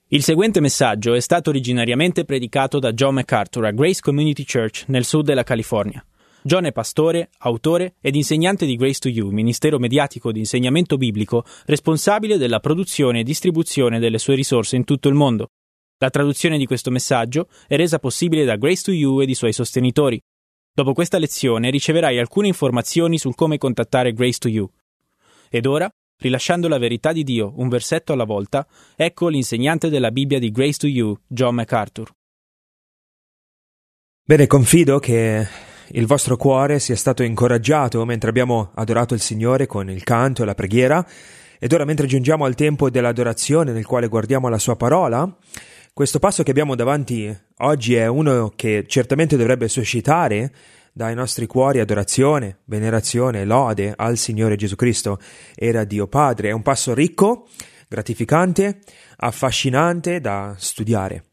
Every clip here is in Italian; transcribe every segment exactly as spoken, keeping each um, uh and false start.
Il seguente messaggio è stato originariamente predicato da John MacArthur a Grace Community Church nel sud della California. John è pastore, autore ed insegnante di Grace to You, ministero mediatico di insegnamento biblico responsabile della produzione e distribuzione delle sue risorse in tutto il mondo. La traduzione di questo messaggio è resa possibile da Grace to You ed i suoi sostenitori. Dopo questa lezione riceverai alcune informazioni sul come contattare Grace to You. Ed ora, rilasciando la verità di Dio un versetto alla volta, ecco l'insegnante della Bibbia di Grace to You, John MacArthur. Bene, confido che il vostro cuore sia stato incoraggiato mentre abbiamo adorato il Signore con il canto e la preghiera, ed ora mentre giungiamo al tempo dell'adorazione nel quale guardiamo la sua parola, questo passo che abbiamo davanti oggi è uno che certamente dovrebbe suscitare dai nostri cuori adorazione, venerazione e lode al Signore Gesù Cristo e a Dio Padre. È un passo ricco, gratificante, affascinante da studiare.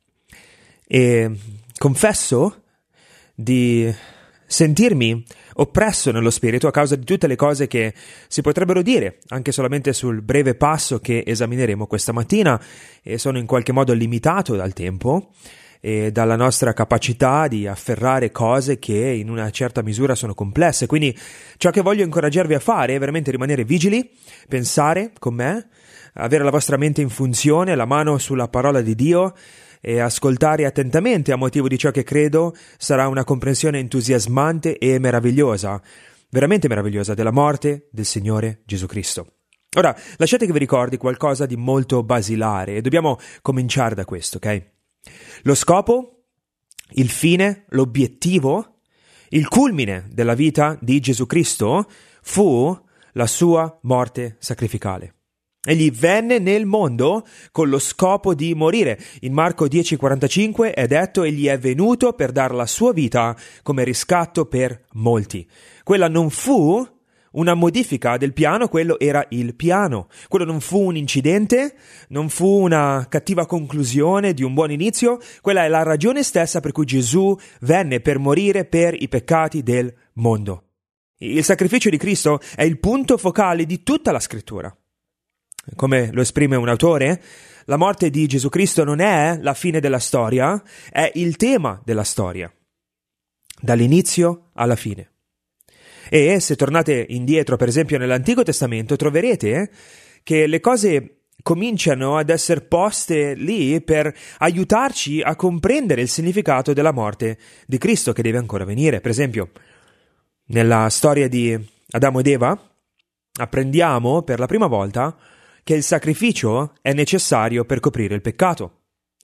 E confesso di sentirmi oppresso nello spirito a causa di tutte le cose che si potrebbero dire, anche solamente sul breve passo che esamineremo questa mattina, e sono in qualche modo limitato dal tempo e dalla nostra capacità di afferrare cose che in una certa misura sono complesse. Quindi ciò che voglio incoraggiarvi a fare è veramente rimanere vigili, pensare con me, avere la vostra mente in funzione, la mano sulla parola di Dio e ascoltare attentamente a motivo di ciò che credo sarà una comprensione entusiasmante e meravigliosa, veramente meravigliosa, della morte del Signore Gesù Cristo. Ora, lasciate che vi ricordi qualcosa di molto basilare e dobbiamo cominciare da questo, ok? Lo scopo, il fine, l'obiettivo, il culmine della vita di Gesù Cristo fu la sua morte sacrificale. Egli venne nel mondo con lo scopo di morire. In Marco dieci quarantacinque è detto: egli è venuto per dar la sua vita come riscatto per molti. Quella non fu una modifica del piano, quello era il piano. Quello non fu un incidente, non fu una cattiva conclusione di un buon inizio. Quella è la ragione stessa per cui Gesù venne, per morire per i peccati del mondo. Il sacrificio di Cristo è il punto focale di tutta la scrittura. Come lo esprime un autore, la morte di Gesù Cristo non è la fine della storia, è il tema della storia, dall'inizio alla fine. E se tornate indietro, per esempio, nell'Antico Testamento, troverete che le cose cominciano ad essere poste lì per aiutarci a comprendere il significato della morte di Cristo che deve ancora venire. Per esempio, nella storia di Adamo ed Eva, apprendiamo per la prima volta che il sacrificio è necessario per coprire il peccato.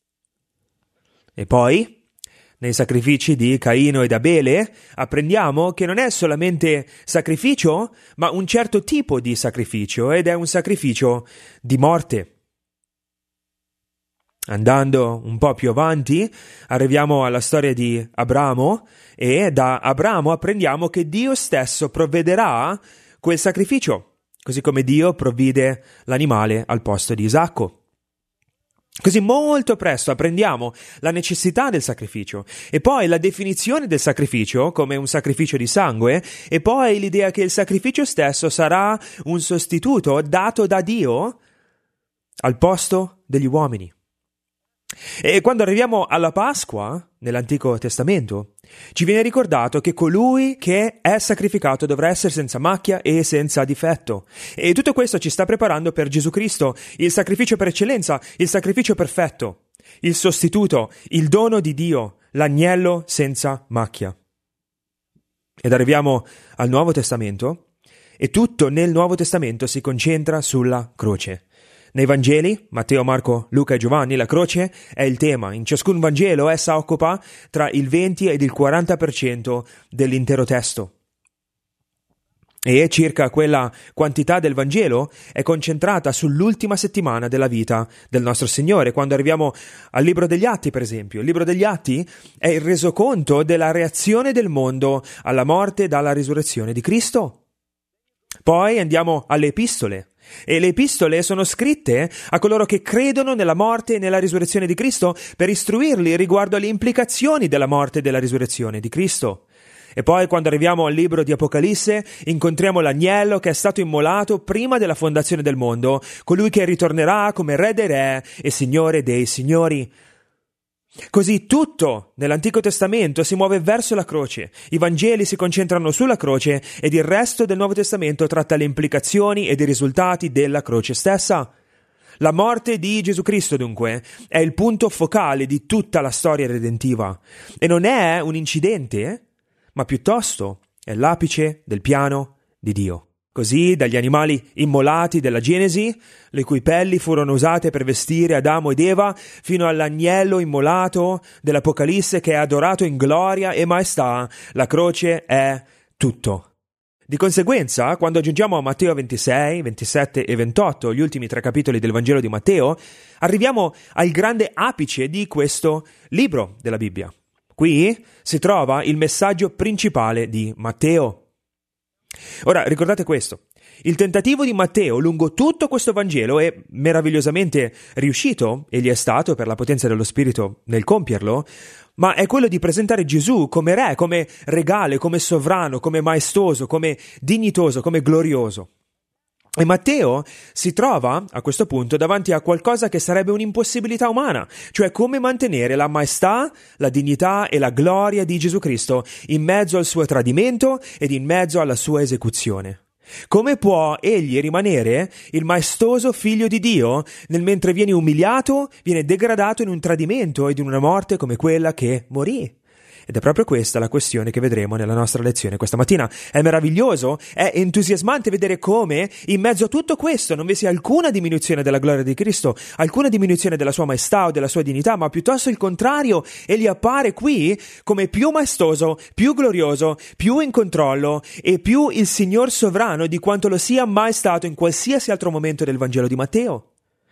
E poi, nei sacrifici di Caino ed Abele, apprendiamo che non è solamente sacrificio, ma un certo tipo di sacrificio, ed è un sacrificio di morte. Andando un po' più avanti, arriviamo alla storia di Abramo, e da Abramo apprendiamo che Dio stesso provvederà quel sacrificio, così come Dio provvide l'animale al posto di Isacco. Così molto presto apprendiamo la necessità del sacrificio, e poi la definizione del sacrificio come un sacrificio di sangue, e poi l'idea che il sacrificio stesso sarà un sostituto dato da Dio al posto degli uomini. E quando arriviamo alla Pasqua, nell'Antico Testamento, ci viene ricordato che colui che è sacrificato dovrà essere senza macchia e senza difetto. E tutto questo ci sta preparando per Gesù Cristo, il sacrificio per eccellenza, il sacrificio perfetto, il sostituto, il dono di Dio, l'agnello senza macchia. Ed arriviamo al Nuovo Testamento, e tutto nel Nuovo Testamento si concentra sulla croce. Nei Vangeli, Matteo, Marco, Luca e Giovanni, la croce è il tema. In ciascun Vangelo essa occupa tra il venti ed il quaranta per cento dell'intero testo. E circa quella quantità del Vangelo è concentrata sull'ultima settimana della vita del nostro Signore. Quando arriviamo al Libro degli Atti, per esempio, il Libro degli Atti è il resoconto della reazione del mondo alla morte e alla risurrezione di Cristo. Poi andiamo alle epistole. E le epistole sono scritte a coloro che credono nella morte e nella risurrezione di Cristo per istruirli riguardo alle implicazioni della morte e della risurrezione di Cristo. E poi, quando arriviamo al libro di Apocalisse, incontriamo l'agnello che è stato immolato prima della fondazione del mondo, colui che ritornerà come re dei re e signore dei signori. Così tutto nell'Antico Testamento si muove verso la croce, i Vangeli si concentrano sulla croce ed il resto del Nuovo Testamento tratta le implicazioni ed i risultati della croce stessa. La morte di Gesù Cristo, dunque, è il punto focale di tutta la storia redentiva e non è un incidente, ma piuttosto è l'apice del piano di Dio. Così, dagli animali immolati della Genesi, le cui pelli furono usate per vestire Adamo ed Eva, fino all'agnello immolato dell'Apocalisse che è adorato in gloria e maestà, la croce è tutto. Di conseguenza, quando aggiungiamo a Matteo ventisei, ventisette e ventotto, gli ultimi tre capitoli del Vangelo di Matteo, arriviamo al grande apice di questo libro della Bibbia. Qui si trova il messaggio principale di Matteo. Ora, ricordate questo, il tentativo di Matteo lungo tutto questo Vangelo è meravigliosamente riuscito, e gli è stato per la potenza dello Spirito nel compierlo, ma è quello di presentare Gesù come re, come regale, come sovrano, come maestoso, come dignitoso, come glorioso. E Matteo si trova a questo punto davanti a qualcosa che sarebbe un'impossibilità umana, cioè come mantenere la maestà, la dignità e la gloria di Gesù Cristo in mezzo al suo tradimento ed in mezzo alla sua esecuzione. Come può egli rimanere il maestoso figlio di Dio nel mentre viene umiliato, viene degradato in un tradimento ed in una morte come quella che morì? Ed è proprio questa la questione che vedremo nella nostra lezione questa mattina. È meraviglioso, è entusiasmante vedere come in mezzo a tutto questo non vi sia alcuna diminuzione della gloria di Cristo, alcuna diminuzione della sua maestà o della sua dignità, ma piuttosto il contrario. Egli appare qui come più maestoso, più glorioso, più in controllo e più il Signor sovrano di quanto lo sia mai stato in qualsiasi altro momento del Vangelo di Matteo.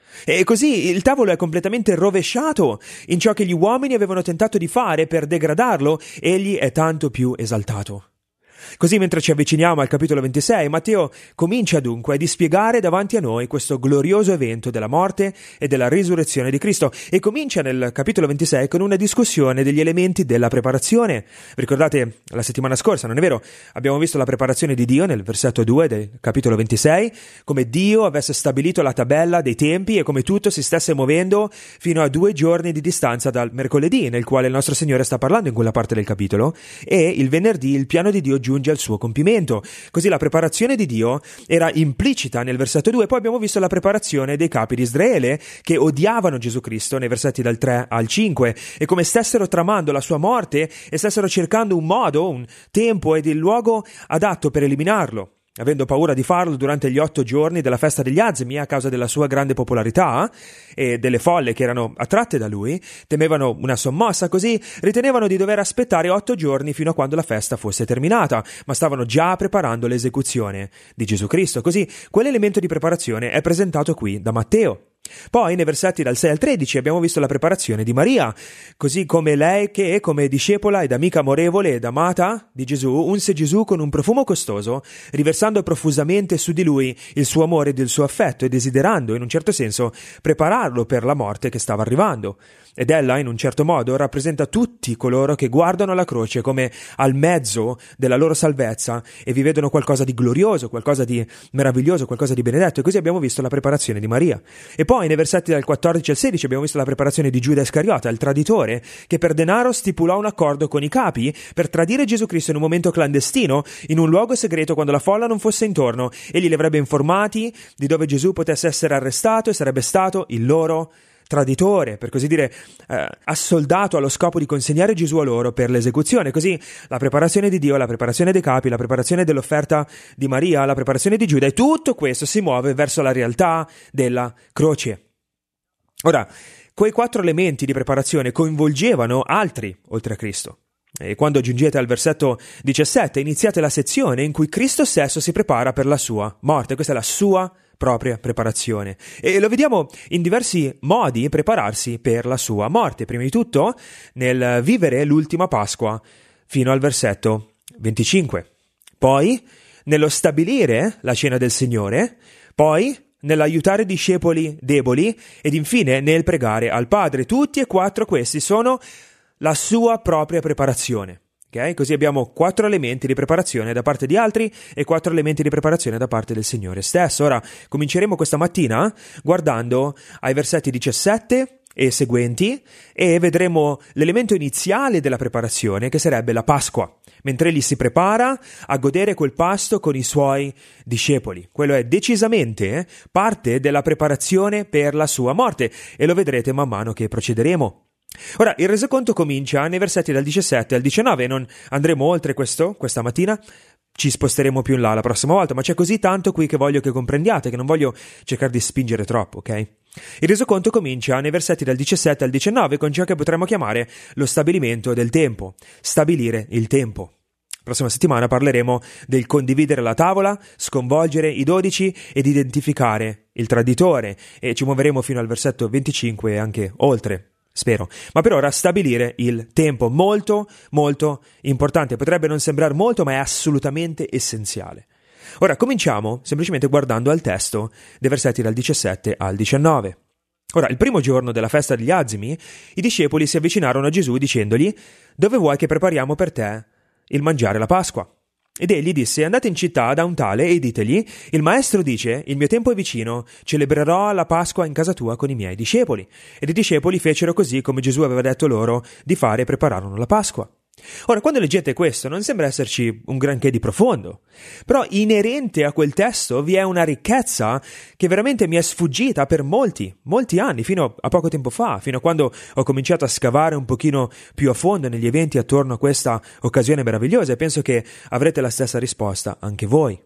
E così il tavolo è completamente rovesciato in ciò che gli uomini avevano tentato di fare per degradarlo, egli è tanto più esaltato. Così, mentre ci avviciniamo al capitolo ventisei, Matteo comincia dunque a dispiegare davanti a noi questo glorioso evento della morte e della risurrezione di Cristo, e comincia nel capitolo ventisei con una discussione degli elementi della preparazione. Ricordate la settimana scorsa, non è vero? Abbiamo visto la preparazione di Dio nel versetto due del capitolo ventisei, come Dio avesse stabilito la tabella dei tempi e come tutto si stesse muovendo fino a due giorni di distanza dal mercoledì, nel quale il nostro Signore sta parlando in quella parte del capitolo, e il venerdì il piano di Dio giunge al suo compimento. Così la preparazione di Dio era implicita nel versetto due. Poi abbiamo visto la preparazione dei capi di Israele che odiavano Gesù Cristo nei versetti dal tre al cinque, e come stessero tramando la sua morte e stessero cercando un modo, un tempo ed il luogo adatto per eliminarlo, avendo paura di farlo durante gli otto giorni della festa degli azimi a causa della sua grande popolarità e delle folle che erano attratte da lui. Temevano una sommossa, così ritenevano di dover aspettare otto giorni fino a quando la festa fosse terminata, ma stavano già preparando l'esecuzione di Gesù Cristo. Così quell'elemento di preparazione è presentato qui da Matteo. Poi nei versetti dal sei al tredici abbiamo visto la preparazione di Maria, così come lei che, come discepola ed amica amorevole ed amata di Gesù, unse Gesù con un profumo costoso, riversando profusamente su di lui il suo amore ed il suo affetto e desiderando, in un certo senso, prepararlo per la morte che stava arrivando. Ed ella, in un certo modo, rappresenta tutti coloro che guardano alla croce come al mezzo della loro salvezza e vi vedono qualcosa di glorioso, qualcosa di meraviglioso, qualcosa di benedetto. E così abbiamo visto la preparazione di Maria. E poi nei versetti dal quattordici al sedici abbiamo visto la preparazione di Giuda Iscariota, il traditore, che per denaro stipulò un accordo con i capi per tradire Gesù Cristo in un momento clandestino, in un luogo segreto quando la folla non fosse intorno. Egli li avrebbe informati di dove Gesù potesse essere arrestato e sarebbe stato il loro traditore, per così dire, eh, assoldato allo scopo di consegnare Gesù a loro per l'esecuzione. Così la preparazione di Dio, la preparazione dei capi, la preparazione dell'offerta di Maria, la preparazione di Giuda, e tutto questo si muove verso la realtà della croce. Ora, quei quattro elementi di preparazione coinvolgevano altri oltre a Cristo. E quando giungete al versetto diciassette iniziate la sezione in cui Cristo stesso si prepara per la sua morte. Questa è la sua propria preparazione, e lo vediamo in diversi modi prepararsi per la sua morte. Prima di tutto nel vivere l'ultima Pasqua fino al versetto venticinque, poi nello stabilire la cena del Signore, poi nell'aiutare discepoli deboli ed infine nel pregare al Padre. Tutti e quattro questi sono la sua propria preparazione, ok? Così abbiamo quattro elementi di preparazione da parte di altri e quattro elementi di preparazione da parte del Signore stesso. Ora cominceremo questa mattina guardando ai versetti diciassette e seguenti e vedremo l'elemento iniziale della preparazione, che sarebbe la Pasqua, mentre egli si prepara a godere quel pasto con i suoi discepoli. Quello è decisamente parte della preparazione per la sua morte e lo vedrete man mano che procederemo. Ora, il resoconto comincia nei versetti dal diciassette al diciannove, non andremo oltre questo questa mattina, ci sposteremo più in là la prossima volta, ma c'è così tanto qui che voglio che comprendiate, che non voglio cercare di spingere troppo, ok? Il resoconto comincia nei versetti dal diciassette al diciannove con ciò che potremmo chiamare lo stabilimento del tempo, stabilire il tempo. La prossima settimana parleremo del condividere la tavola, sconvolgere i dodici ed identificare il traditore e ci muoveremo fino al versetto venticinque e anche oltre. Spero, ma per ora stabilire il tempo, molto, molto importante. Potrebbe non sembrare molto, ma è assolutamente essenziale. Ora cominciamo semplicemente guardando al testo dei versetti dal diciassette al diciannove. Ora, il primo giorno della festa degli Azimi, i discepoli si avvicinarono a Gesù dicendogli: «Dove vuoi che prepariamo per te il mangiare la Pasqua?» Ed egli disse: «Andate in città da un tale e ditegli: il maestro dice, il mio tempo è vicino, celebrerò la Pasqua in casa tua con i miei discepoli». Ed i discepoli fecero così come Gesù aveva detto loro di fare e prepararono la Pasqua. Ora, quando leggete questo non sembra esserci un granché di profondo, però inerente a quel testo vi è una ricchezza che veramente mi è sfuggita per molti, molti anni, fino a poco tempo fa, fino a quando ho cominciato a scavare un pochino più a fondo negli eventi attorno a questa occasione meravigliosa, e penso che avrete la stessa risposta anche voi.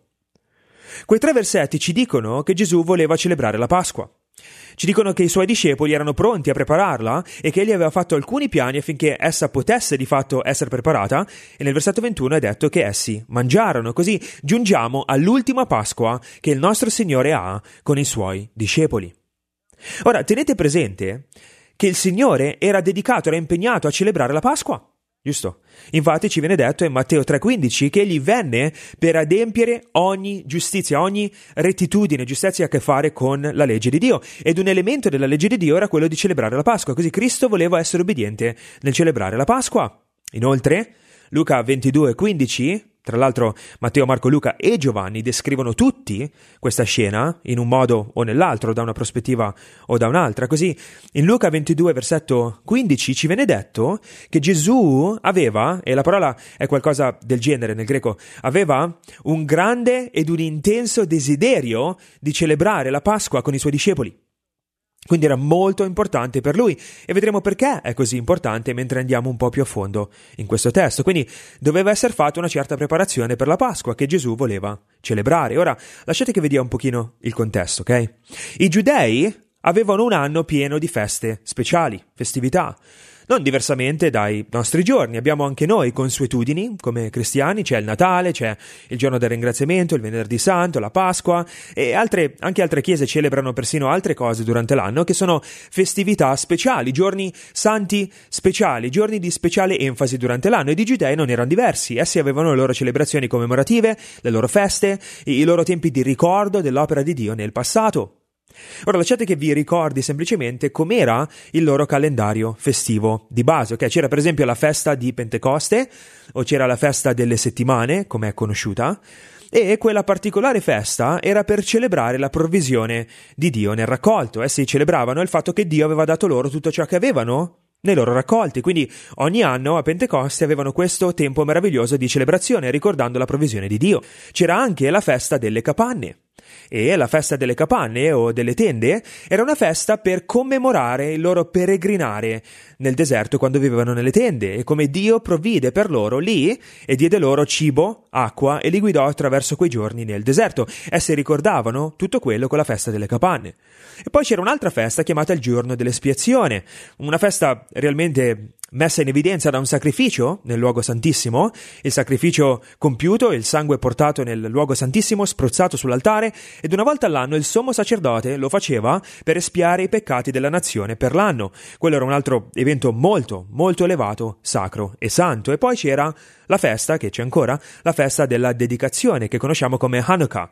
Quei tre versetti ci dicono che Gesù voleva celebrare la Pasqua. Ci dicono che i suoi discepoli erano pronti a prepararla e che egli aveva fatto alcuni piani affinché essa potesse di fatto essere preparata, e nel versetto ventuno è detto che essi mangiarono. Così giungiamo all'ultima Pasqua che il nostro Signore ha con i suoi discepoli. Ora, tenete presente che il Signore era dedicato, era impegnato a celebrare la Pasqua. Giusto? Infatti ci viene detto in Matteo tre quindici che egli venne per adempiere ogni giustizia, ogni rettitudine, giustizia a che fare con la legge di Dio, ed un elemento della legge di Dio era quello di celebrare la Pasqua, così Cristo voleva essere obbediente nel celebrare la Pasqua. Inoltre, Luca ventidue quindici, tra l'altro Matteo, Marco, Luca e Giovanni descrivono tutti questa scena in un modo o nell'altro, da una prospettiva o da un'altra. Così in Luca ventidue versetto quindici ci viene detto che Gesù aveva, e la parola è qualcosa del genere nel greco, aveva un grande ed un intenso desiderio di celebrare la Pasqua con i suoi discepoli. Quindi era molto importante per lui, e vedremo perché è così importante mentre andiamo un po' più a fondo in questo testo. Quindi doveva essere fatta una certa preparazione per la Pasqua che Gesù voleva celebrare. Ora lasciate che vi dia un pochino il contesto, ok? I giudei avevano un anno pieno di feste speciali, festività. Non diversamente dai nostri giorni, abbiamo anche noi consuetudini come cristiani, c'è il Natale, c'è il giorno del ringraziamento, il Venerdì Santo, la Pasqua, e altre, anche altre chiese celebrano persino altre cose durante l'anno che sono festività speciali, giorni santi speciali, giorni di speciale enfasi durante l'anno, ed i giudei non erano diversi. Essi avevano le loro celebrazioni commemorative, le loro feste, i loro tempi di ricordo dell'opera di Dio nel passato. Ora lasciate che vi ricordi semplicemente com'era il loro calendario festivo di base, ok? C'era per esempio la festa di Pentecoste, o c'era la festa delle settimane, come è conosciuta, e quella particolare festa era per celebrare la provvisione di Dio nel raccolto. Essi celebravano il fatto che Dio aveva dato loro tutto ciò che avevano nei loro raccolti, quindi ogni anno a Pentecoste avevano questo tempo meraviglioso di celebrazione ricordando la provvisione di Dio. C'era anche la festa delle capanne, e la festa delle capanne o delle tende era una festa per commemorare il loro peregrinare nel deserto quando vivevano nelle tende, e come Dio provvide per loro lì e diede loro cibo, acqua, e li guidò attraverso quei giorni nel deserto. Essi ricordavano tutto quello con la festa delle capanne. E poi c'era un'altra festa chiamata il giorno dell'espiazione, una festa realmente messa in evidenza da un sacrificio nel luogo santissimo, il sacrificio compiuto, il sangue portato nel luogo santissimo, spruzzato sull'altare, ed una volta all'anno il sommo sacerdote lo faceva per espiare i peccati della nazione per l'anno. Quello era un altro evento molto, molto elevato, sacro e santo. E poi c'era la festa, che c'è ancora, la festa della dedicazione, che conosciamo come Hanukkah.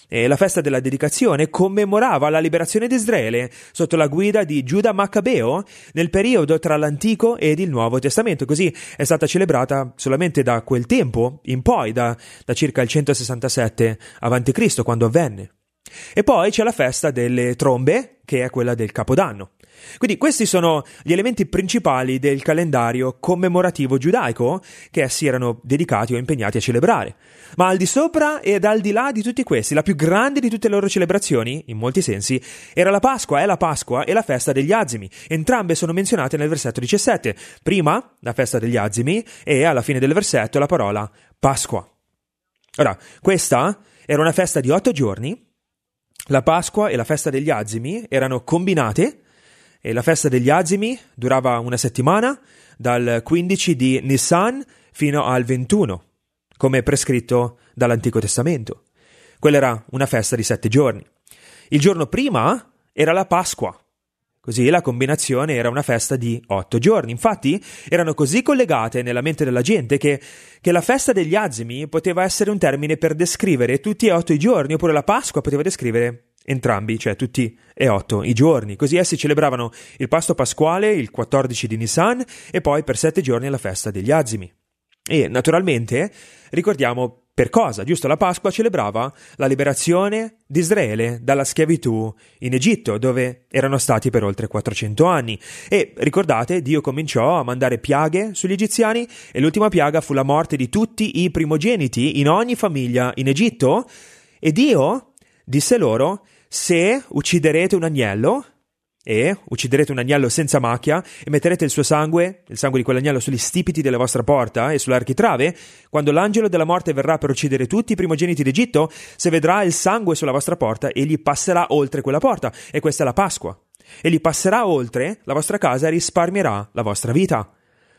E la festa della dedicazione commemorava la liberazione di Israele sotto la guida di Giuda Maccabeo nel periodo tra l'Antico ed il Nuovo Testamento. Così è stata celebrata solamente da quel tempo in poi, da, da circa il centosessantasette avanti Cristo, quando avvenne. E poi c'è la festa delle trombe, che è quella del Capodanno. Quindi questi sono gli elementi principali del calendario commemorativo giudaico che essi erano dedicati o impegnati a celebrare. Ma al di sopra ed al di là di tutti questi, la più grande di tutte le loro celebrazioni, in molti sensi, era la Pasqua, è la Pasqua e la festa degli Azimi. Entrambe sono menzionate nel versetto diciassette. Prima la festa degli Azimi e alla fine del versetto la parola Pasqua. Ora, questa era una festa di otto giorni. La Pasqua e la festa degli Azimi erano combinate e la festa degli Azimi durava una settimana, dal quindici di Nissan fino al ventuno, come prescritto dall'Antico Testamento. Quella era una festa di sette giorni. Il giorno prima era la Pasqua, così la combinazione era una festa di otto giorni. Infatti erano così collegate nella mente della gente che, che la festa degli Azimi poteva essere un termine per descrivere tutti e otto i giorni, oppure la Pasqua poteva descrivere entrambi, cioè tutti e otto i giorni. Così essi celebravano il pasto pasquale il quattordici di Nisan e poi per sette giorni la festa degli Azimi. E naturalmente ricordiamo per cosa, giusto? La Pasqua celebrava la liberazione di Israele dalla schiavitù in Egitto, dove erano stati per oltre quattrocento anni. E ricordate, Dio cominciò a mandare piaghe sugli egiziani e l'ultima piaga fu la morte di tutti i primogeniti in ogni famiglia in Egitto. E Dio disse loro: se ucciderete un agnello e ucciderete un agnello senza macchia e metterete il suo sangue, il sangue di quell'agnello, sugli stipiti della vostra porta e sull'architrave, quando l'angelo della morte verrà per uccidere tutti i primogeniti d'Egitto, se vedrà il sangue sulla vostra porta, egli passerà oltre quella porta. E questa è la Pasqua. Egli passerà oltre la vostra casa e risparmierà la vostra vita.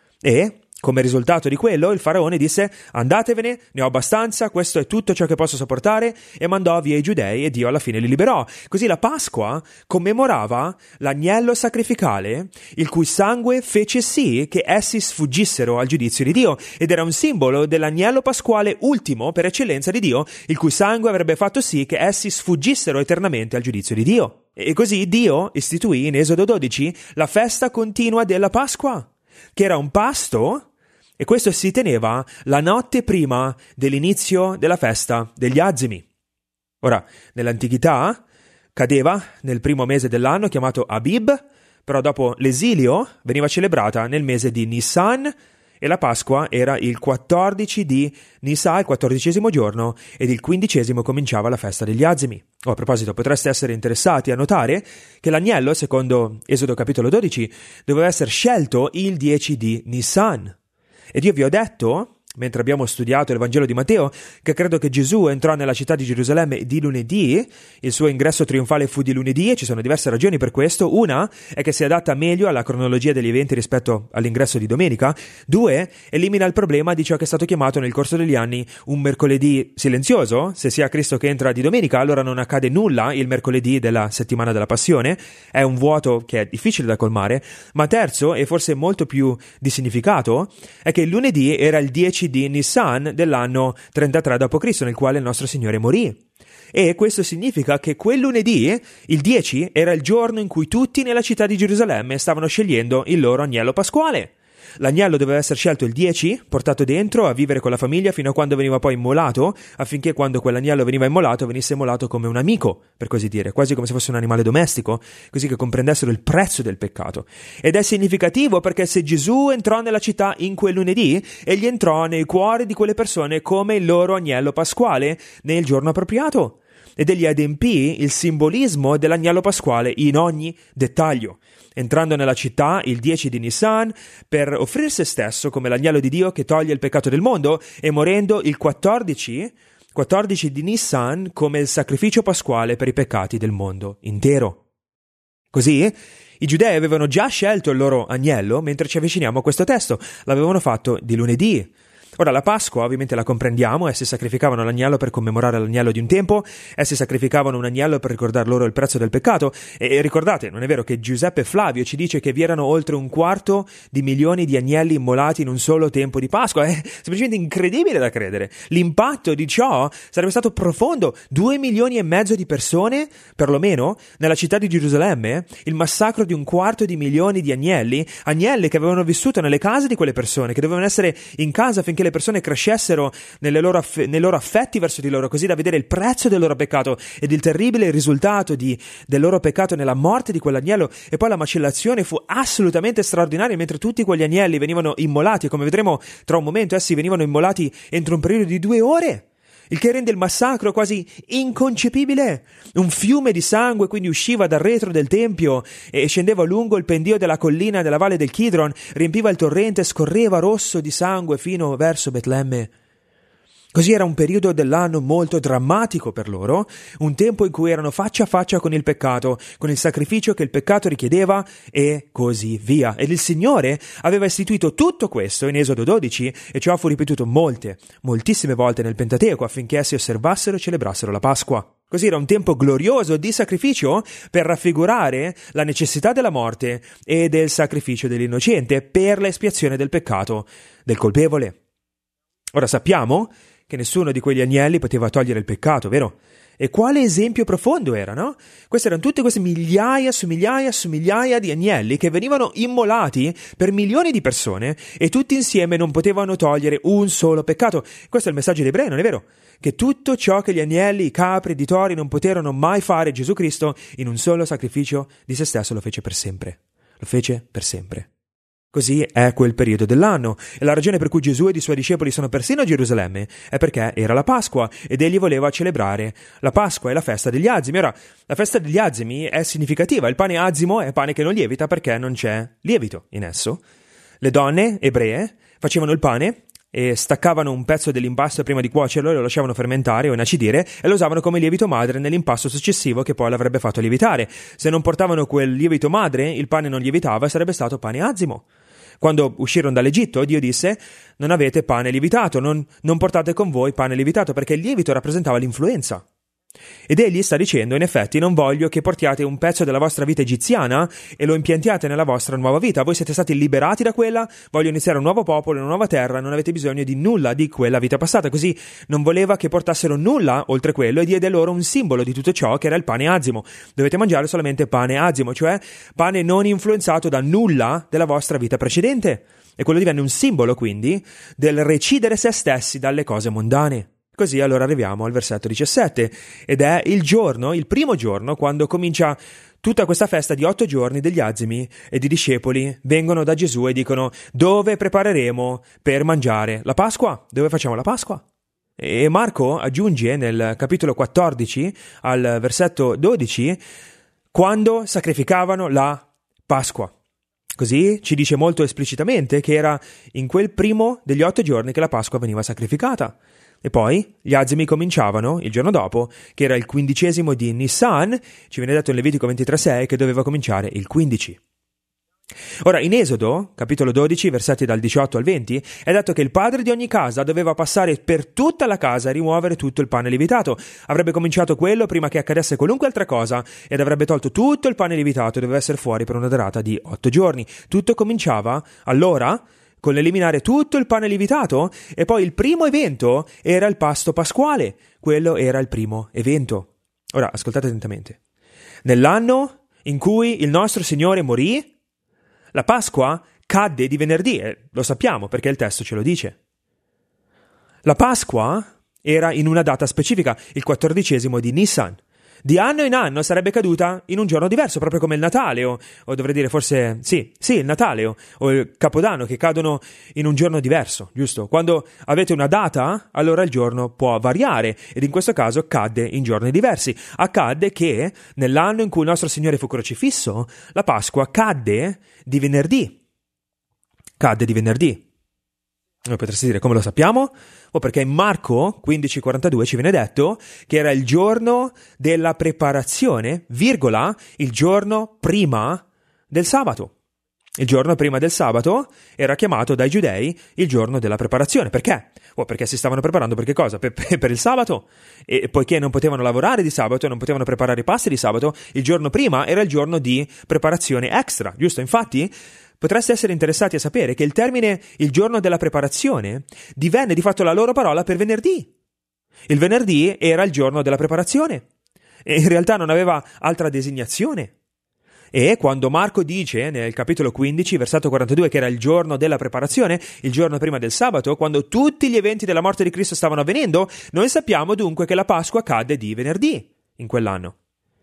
E come risultato di quello, il faraone disse: andatevene, ne ho abbastanza, questo è tutto ciò che posso sopportare, e mandò via i giudei e Dio alla fine li liberò. Così la Pasqua commemorava l'agnello sacrificale, il cui sangue fece sì che essi sfuggissero al giudizio di Dio, ed era un simbolo dell'agnello pasquale ultimo per eccellenza di Dio, il cui sangue avrebbe fatto sì che essi sfuggissero eternamente al giudizio di Dio. E così Dio istituì in Esodo dodici la festa continua della Pasqua, che era un pasto. E questo si teneva la notte prima dell'inizio della festa degli Azimi. Ora, nell'antichità cadeva nel primo mese dell'anno chiamato Abib, però dopo l'esilio veniva celebrata nel mese di Nisan e la Pasqua era il quattordici di Nisan, il quattordicesimo giorno, ed il quindicesimo cominciava la festa degli Azimi. Oh, a proposito, potreste essere interessati a notare che l'agnello, secondo Esodo capitolo dodici, doveva essere scelto il dieci di Nisan. Ed io vi ho detto, mentre abbiamo studiato il Vangelo di Matteo, che credo che Gesù entrò nella città di Gerusalemme di lunedì, il suo ingresso trionfale fu di lunedì e ci sono diverse ragioni per questo. Una è che si adatta meglio alla cronologia degli eventi rispetto all'ingresso di domenica. Due, elimina il problema di ciò che è stato chiamato nel corso degli anni un mercoledì silenzioso. Se sia Cristo che entra di domenica, allora non accade nulla il mercoledì della settimana della Passione. È un vuoto che è difficile da colmare. Ma terzo, e forse molto più di significato, è che il lunedì era il dieci di Nisan dell'anno trentatré dopo Cristo, nel quale il nostro Signore morì. E questo significa che quel lunedì, il dieci, era il giorno in cui tutti nella città di Gerusalemme stavano scegliendo il loro agnello pasquale. L'agnello doveva essere scelto il dieci, portato dentro a vivere con la famiglia fino a quando veniva poi immolato, affinché quando quell'agnello veniva immolato venisse immolato come un amico, per così dire, quasi come se fosse un animale domestico, così che comprendessero il prezzo del peccato. Ed è significativo perché se Gesù entrò nella città in quel lunedì, egli entrò nei cuori di quelle persone come il loro agnello pasquale nel giorno appropriato. Ed egli adempì il simbolismo dell'agnello pasquale in ogni dettaglio, entrando nella città il dieci di Nisan per offrire se stesso come l'agnello di Dio che toglie il peccato del mondo e morendo il quattordici, quattordici di Nisan come il sacrificio pasquale per i peccati del mondo intero. Così i giudei avevano già scelto il loro agnello mentre ci avviciniamo a questo testo, l'avevano fatto di lunedì. Ora, la Pasqua ovviamente la comprendiamo, essi sacrificavano l'agnello per commemorare l'agnello di un tempo, essi sacrificavano un agnello per ricordar loro il prezzo del peccato, e, e ricordate, non è vero che Giuseppe Flavio ci dice che vi erano oltre un quarto di milioni di agnelli immolati in un solo tempo di Pasqua? È semplicemente incredibile da credere. L'impatto di ciò sarebbe stato profondo. Due milioni e mezzo di persone, perlomeno, nella città di Gerusalemme, il massacro di un quarto di milioni di agnelli, agnelli che avevano vissuto nelle case di quelle persone, che dovevano essere in casa finché le persone crescessero nelle loro aff- nei loro affetti verso di loro, così da vedere il prezzo del loro peccato ed il terribile risultato di, del loro peccato nella morte di quell'agnello. E poi la macellazione fu assolutamente straordinaria, mentre tutti quegli agnelli venivano immolati, e come vedremo tra un momento essi venivano immolati entro un periodo di due ore, il che rende il massacro quasi inconcepibile. Un fiume di sangue quindi usciva dal retro del tempio e scendeva lungo il pendio della collina della valle del Kidron, riempiva il torrente e scorreva rosso di sangue fino verso Betlemme. Così era un periodo dell'anno molto drammatico per loro, un tempo in cui erano faccia a faccia con il peccato, con il sacrificio che il peccato richiedeva e così via. Ed il Signore aveva istituito tutto questo in Esodo dodici e ciò fu ripetuto molte, moltissime volte nel Pentateuco affinché essi osservassero e celebrassero la Pasqua. Così era un tempo glorioso di sacrificio per raffigurare la necessità della morte e del sacrificio dell'innocente per l'espiazione del peccato del colpevole. Ora sappiamo che nessuno di quegli agnelli poteva togliere il peccato, vero? E quale esempio profondo era, no? Queste erano tutte queste migliaia su migliaia su migliaia di agnelli che venivano immolati per milioni di persone e tutti insieme non potevano togliere un solo peccato. Questo è il messaggio dei Ebrei, non è vero? Che tutto ciò che gli agnelli, i capri, i tori non poterono mai fare, Gesù Cristo in un solo sacrificio di se stesso lo fece per sempre. Lo fece per sempre. Così è quel periodo dell'anno, e la ragione per cui Gesù ed i suoi discepoli sono persino a Gerusalemme è perché era la Pasqua ed egli voleva celebrare la Pasqua e la festa degli azimi. Ora, la festa degli azimi è significativa, il pane azimo è pane che non lievita perché non c'è lievito in esso. Le donne ebree facevano il pane e staccavano un pezzo dell'impasto prima di cuocerlo e lo lasciavano fermentare o inacidire e lo usavano come lievito madre nell'impasto successivo che poi l'avrebbe fatto lievitare. Se non portavano quel lievito madre, il pane non lievitava e sarebbe stato pane azimo. Quando uscirono dall'Egitto, Dio disse: non avete pane lievitato, non, non portate con voi pane lievitato, perché il lievito rappresentava l'influenza. Ed egli sta dicendo, in effetti, non voglio che portiate un pezzo della vostra vita egiziana e lo impiantiate nella vostra nuova vita. Voi siete stati liberati da quella, voglio iniziare un nuovo popolo, una nuova terra, non avete bisogno di nulla di quella vita passata. Così non voleva che portassero nulla oltre quello e diede loro un simbolo di tutto ciò che era il pane azimo. Dovete mangiare solamente pane azimo, cioè pane non influenzato da nulla della vostra vita precedente. E quello divenne un simbolo, quindi, del recidere se stessi dalle cose mondane. Così allora arriviamo al versetto diciassette, ed è il giorno, il primo giorno, quando comincia tutta questa festa di otto giorni degli azimi, ed i discepoli vengono da Gesù e dicono: dove prepareremo per mangiare la Pasqua? Dove facciamo la Pasqua? E Marco aggiunge nel capitolo quattordici, al versetto dodici, quando sacrificavano la Pasqua. Così ci dice molto esplicitamente che era in quel primo degli otto giorni che la Pasqua veniva sacrificata. E poi gli azimi cominciavano il giorno dopo, che era il quindicesimo di Nissan, ci viene detto in Levitico ventitré sei che doveva cominciare il quindici. Ora, in Esodo, capitolo dodici, versetti dal diciotto al venti, è detto che il padre di ogni casa doveva passare per tutta la casa a rimuovere tutto il pane lievitato. Avrebbe cominciato quello prima che accadesse qualunque altra cosa ed avrebbe tolto tutto il pane lievitato e doveva essere fuori per una durata di otto giorni. Tutto cominciava allora con l'eliminare tutto il pane lievitato, e poi il primo evento era il pasto pasquale. Quello era il primo evento. Ora, ascoltate attentamente. Nell'anno in cui il nostro Signore morì, la Pasqua cadde di venerdì, e lo sappiamo perché il testo ce lo dice. La Pasqua era in una data specifica, il quattordicesimo di Nissan. Di anno in anno sarebbe caduta in un giorno diverso, proprio come il Natale, o, o dovrei dire forse, sì, sì, il Natale o, o il Capodanno, che cadono in un giorno diverso, giusto? Quando avete una data, allora il giorno può variare, ed in questo caso cadde in giorni diversi. Accadde che nell'anno in cui il nostro Signore fu crocifisso, la Pasqua cadde di venerdì. Cadde di venerdì. Voi potreste dire come lo sappiamo? O perché in Marco quindici quarantadue ci viene detto che era il giorno della preparazione, virgola, il giorno prima del sabato. il giorno prima del sabato era chiamato dai giudei il giorno della preparazione. Perché? Oh, perché si stavano preparando per che cosa? Per, per il sabato. E poiché non potevano lavorare di sabato, non potevano preparare i pasti di sabato, il giorno prima era il giorno di preparazione extra, giusto? Infatti, potreste essere interessati a sapere che il termine il giorno della preparazione divenne di fatto la loro parola per venerdì. Il venerdì era il giorno della preparazione e in realtà non aveva altra designazione. E quando Marco dice nel capitolo quindici, versetto quarantadue, che era il giorno della preparazione, il giorno prima del sabato, quando tutti gli eventi della morte di Cristo stavano avvenendo, noi sappiamo dunque che la Pasqua cadde di venerdì in quell'anno.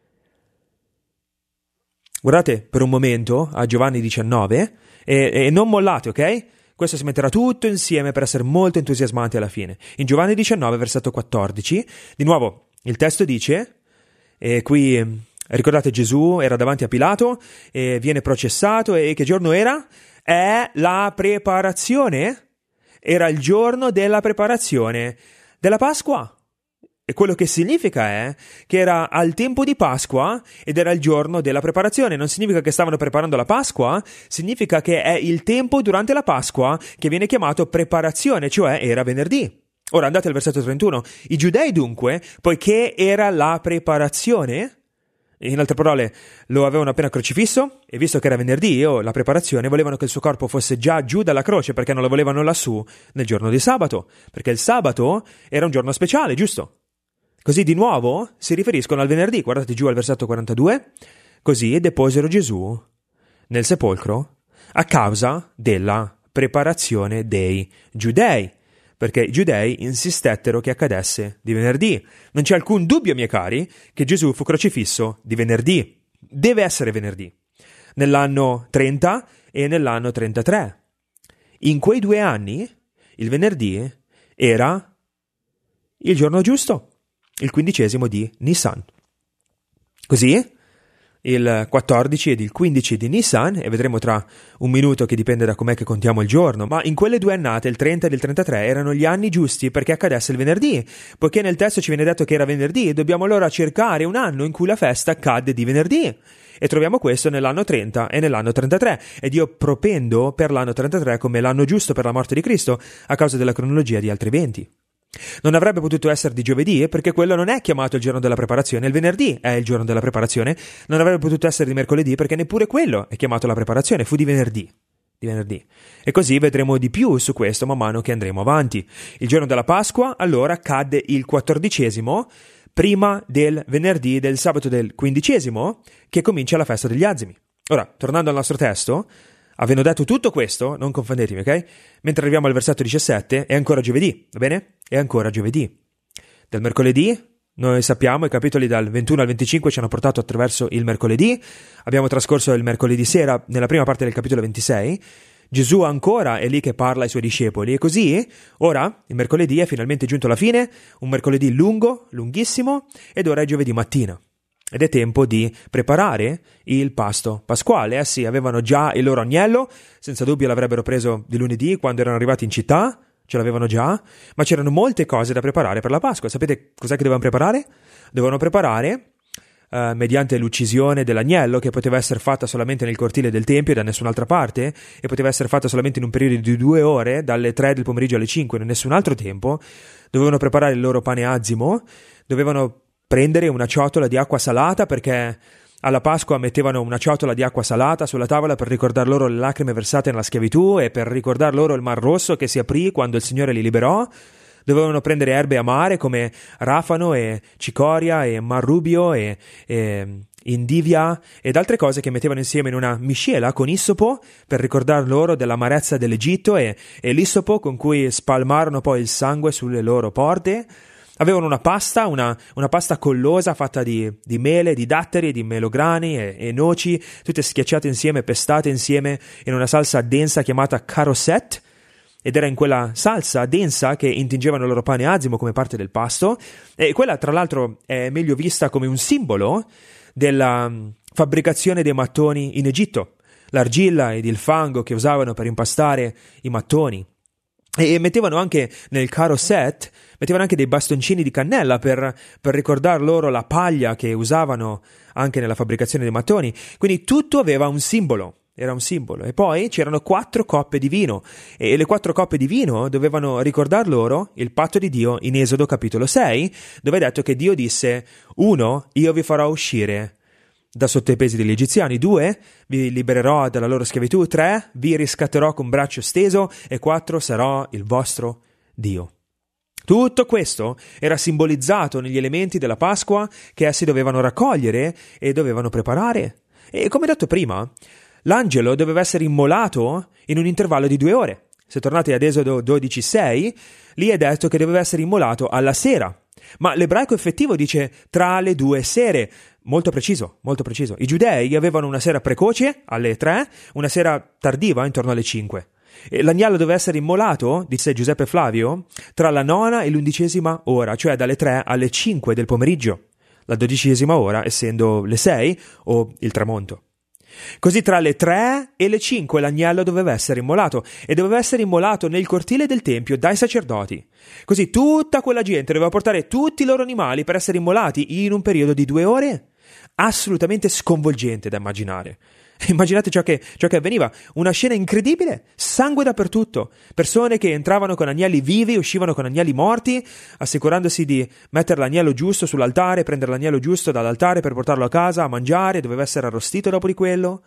Guardate per un momento a Giovanni diciannove e, e non mollate, ok? Questo si metterà tutto insieme per essere molto entusiasmanti alla fine. In Giovanni diciannove, versetto quattordici, di nuovo il testo dice, e qui... Ricordate, Gesù era davanti a Pilato e viene processato e che giorno era? È la preparazione. Era il giorno della preparazione della Pasqua. E quello che significa è che era al tempo di Pasqua ed era il giorno della preparazione. Non significa che stavano preparando la Pasqua, significa che è il tempo durante la Pasqua che viene chiamato preparazione, cioè era venerdì. Ora andate al versetto trentuno. I giudei dunque, poiché era la preparazione... In altre parole, lo avevano appena crocifisso e visto che era venerdì o la preparazione, volevano che il suo corpo fosse già giù dalla croce perché non lo volevano lassù nel giorno di sabato, perché il sabato era un giorno speciale, giusto? Così di nuovo si riferiscono al venerdì, guardate giù al versetto quarantadue, così deposero Gesù nel sepolcro a causa della preparazione dei giudei. Perché i giudei insistettero che accadesse di venerdì. Non c'è alcun dubbio, miei cari, che Gesù fu crocifisso di venerdì. Deve essere venerdì. Nell'anno trenta e nell'anno trentatré. In quei due anni, il venerdì era il giorno giusto, il quindicesimo di Nisan. Così, il quattordici ed il quindici di Nisan, e vedremo tra un minuto che dipende da com'è che contiamo il giorno, ma in quelle due annate, il trenta ed il trentatré, erano gli anni giusti perché accadesse il venerdì. Poiché nel testo ci viene detto che era venerdì, dobbiamo allora cercare un anno in cui la festa accadde di venerdì. E troviamo questo nell'anno trenta e nell'anno trentatré, ed io propendo per l'anno trentatré come l'anno giusto per la morte di Cristo a causa della cronologia di altri eventi. Non avrebbe potuto essere di giovedì perché quello non è chiamato il giorno della preparazione, il venerdì è il giorno della preparazione. Non avrebbe potuto essere di mercoledì perché neppure quello è chiamato la preparazione, fu di venerdì. Di venerdì. E così vedremo di più su questo man mano che andremo avanti. Il giorno della Pasqua allora cadde il quattordicesimo prima del venerdì del sabato del quindicesimo che comincia la festa degli azimi. Ora, tornando al nostro testo, avendo detto tutto questo, non confondetemi, ok? Mentre arriviamo al versetto diciassette, è ancora giovedì, va bene? È ancora giovedì. Del mercoledì, noi sappiamo, i capitoli dal ventuno al venticinque ci hanno portato attraverso il mercoledì. Abbiamo trascorso il mercoledì sera nella prima parte del capitolo ventisei. Gesù ancora è lì che parla ai suoi discepoli. E così, ora, il mercoledì è finalmente giunto alla fine, un mercoledì lungo, lunghissimo, ed ora è giovedì mattina. Ed è tempo di preparare il pasto pasquale. Eh sì, avevano già il loro agnello, senza dubbio l'avrebbero preso di lunedì quando erano arrivati in città, ce l'avevano già, ma c'erano molte cose da preparare per la Pasqua. Sapete cos'è che dovevano preparare? Dovevano preparare, eh, mediante l'uccisione dell'agnello, che poteva essere fatta solamente nel cortile del Tempio e da nessun'altra parte, e poteva essere fatta solamente in un periodo di due ore, dalle tre del pomeriggio alle cinque, in nessun altro tempo. Dovevano preparare il loro pane azimo, dovevano prendere una ciotola di acqua salata, perché alla Pasqua mettevano una ciotola di acqua salata sulla tavola per ricordar loro le lacrime versate nella schiavitù e per ricordar loro il Mar Rosso che si aprì quando il Signore li liberò. Dovevano prendere erbe amare come rafano e cicoria e marrubio e, e indivia ed altre cose che mettevano insieme in una miscela con issopo per ricordar loro dell'amarezza dell'Egitto e, e l'issopo con cui spalmarono poi il sangue sulle loro porte. Avevano una pasta, una, una pasta collosa fatta di, di mele, di datteri, di melograni e, e noci, tutte schiacciate insieme, pestate insieme in una salsa densa chiamata caroset, ed era in quella salsa densa che intingevano il loro pane azimo come parte del pasto, e quella tra l'altro è meglio vista come un simbolo della fabbricazione dei mattoni in Egitto, l'argilla ed il fango che usavano per impastare i mattoni. E mettevano anche nel caroset, mettevano anche dei bastoncini di cannella per, per ricordar loro la paglia che usavano anche nella fabbricazione dei mattoni. Quindi tutto aveva un simbolo. era un simbolo. E poi c'erano quattro coppe di vino, e le quattro coppe di vino dovevano ricordar loro il patto di Dio in Esodo capitolo sei, dove è detto che Dio disse: uno, io vi farò uscire da sotto i pesi degli egiziani; due, vi libererò dalla loro schiavitù; tre, vi riscatterò con braccio steso; e quattro, sarò il vostro Dio. Tutto questo era simbolizzato negli elementi della Pasqua che essi dovevano raccogliere e dovevano preparare. E come detto prima, l'angelo doveva essere immolato in un intervallo di due ore. Se tornate ad Esodo dodici sei, lì è detto che doveva essere immolato alla sera. Ma l'ebraico effettivo dice tra le due sere. Molto preciso, molto preciso. I giudei avevano una sera precoce alle tre, una sera tardiva intorno alle cinque. E l'agnello doveva essere immolato, disse Giuseppe Flavio, tra la nona e l'undicesima ora, cioè dalle tre alle cinque del pomeriggio. La dodicesima ora essendo le sei o il tramonto. Così tra le tre e le cinque l'agnello doveva essere immolato, e doveva essere immolato nel cortile del tempio dai sacerdoti. Così tutta quella gente doveva portare tutti i loro animali per essere immolati in un periodo di due ore. Assolutamente sconvolgente da immaginare. Immaginate ciò che, ciò che avveniva, una scena incredibile, sangue dappertutto, persone che entravano con agnelli vivi, uscivano con agnelli morti, assicurandosi di mettere l'agnello giusto sull'altare, prendere l'agnello giusto dall'altare per portarlo a casa a mangiare, doveva essere arrostito dopo di quello.